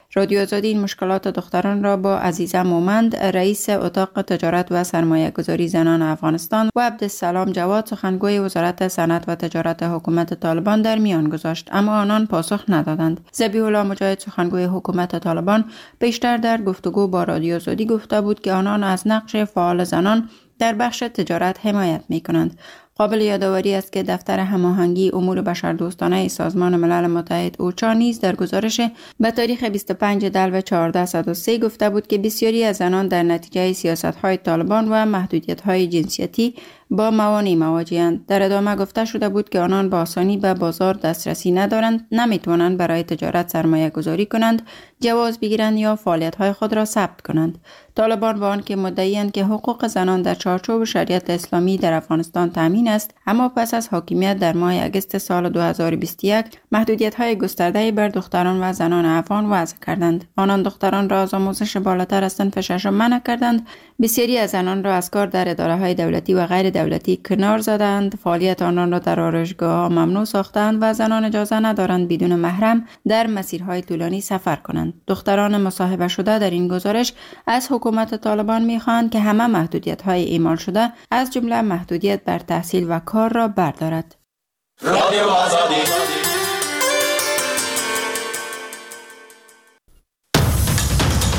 رادیو آزادی این مشکلات دختران را با عزیزه مومند، رئیس اتاق تجارت و سرمایه گذاری زنان افغانستان و عبدالسلام جواد، سخنگوی وزارت صنعت و تجارت حکومت طالبان در میان گذاشت، اما آنان پاسخ ندادند. ذبیح الله مجاهد، سخنگوی حکومت طالبان، بیشتر در گفتگو با رادیو آزادی گفته بود که آنان از نقش فعال زنان در بخش تجارت حمایت می کنند. قابل یادآوری است که دفتر هماهنگی امور بشردوستانه سازمان ملل متحد اوچا نیز در گزارش به تاریخ بیست و پنج دلو چهارده صد و سه گفته بود که بسیاری از زنان در نتیجه سیاست‌های طالبان و محدودیت‌های جنسیتی با موانع مواجه‌اند. در ادامه گفته شده بود که آنان با آسانی به بازار دسترسی ندارند، نمیتوانند برای تجارت سرمایه گذاری کنند، جواز بگیرند یا فعالیت‌های خود را ثبت کنند. طالبان با آنکه مدعی‌اند که حقوق زنان در چارچوب شریعت اسلامی در افغانستان تامین است، اما پس از حاکمیت در ماه اگست سال دو هزار و بیست و یک محدودیت‌های گسترده‌ای بر دختران و زنان افغان وضع کردند. آنان دختران را از آموزش بالاتر از صنف ششم منع کردند. بسیاری از زنان را از کار در اداره‌های دولتی و غیر دولتی کنار زدند، فعالیت آنان را در آرایشگاه‌ها ممنوع ساختند و زنان اجازه ندارند بدون محرم در مسیرهای طولانی سفر کنند. دختران مصاحبه شده در این گزارش از حکومت طالبان می‌خواهند که همه محدودیت‌های اعمال شده از جمله محدودیت بر تحصیل و کار را بردارد. رادیو آزادی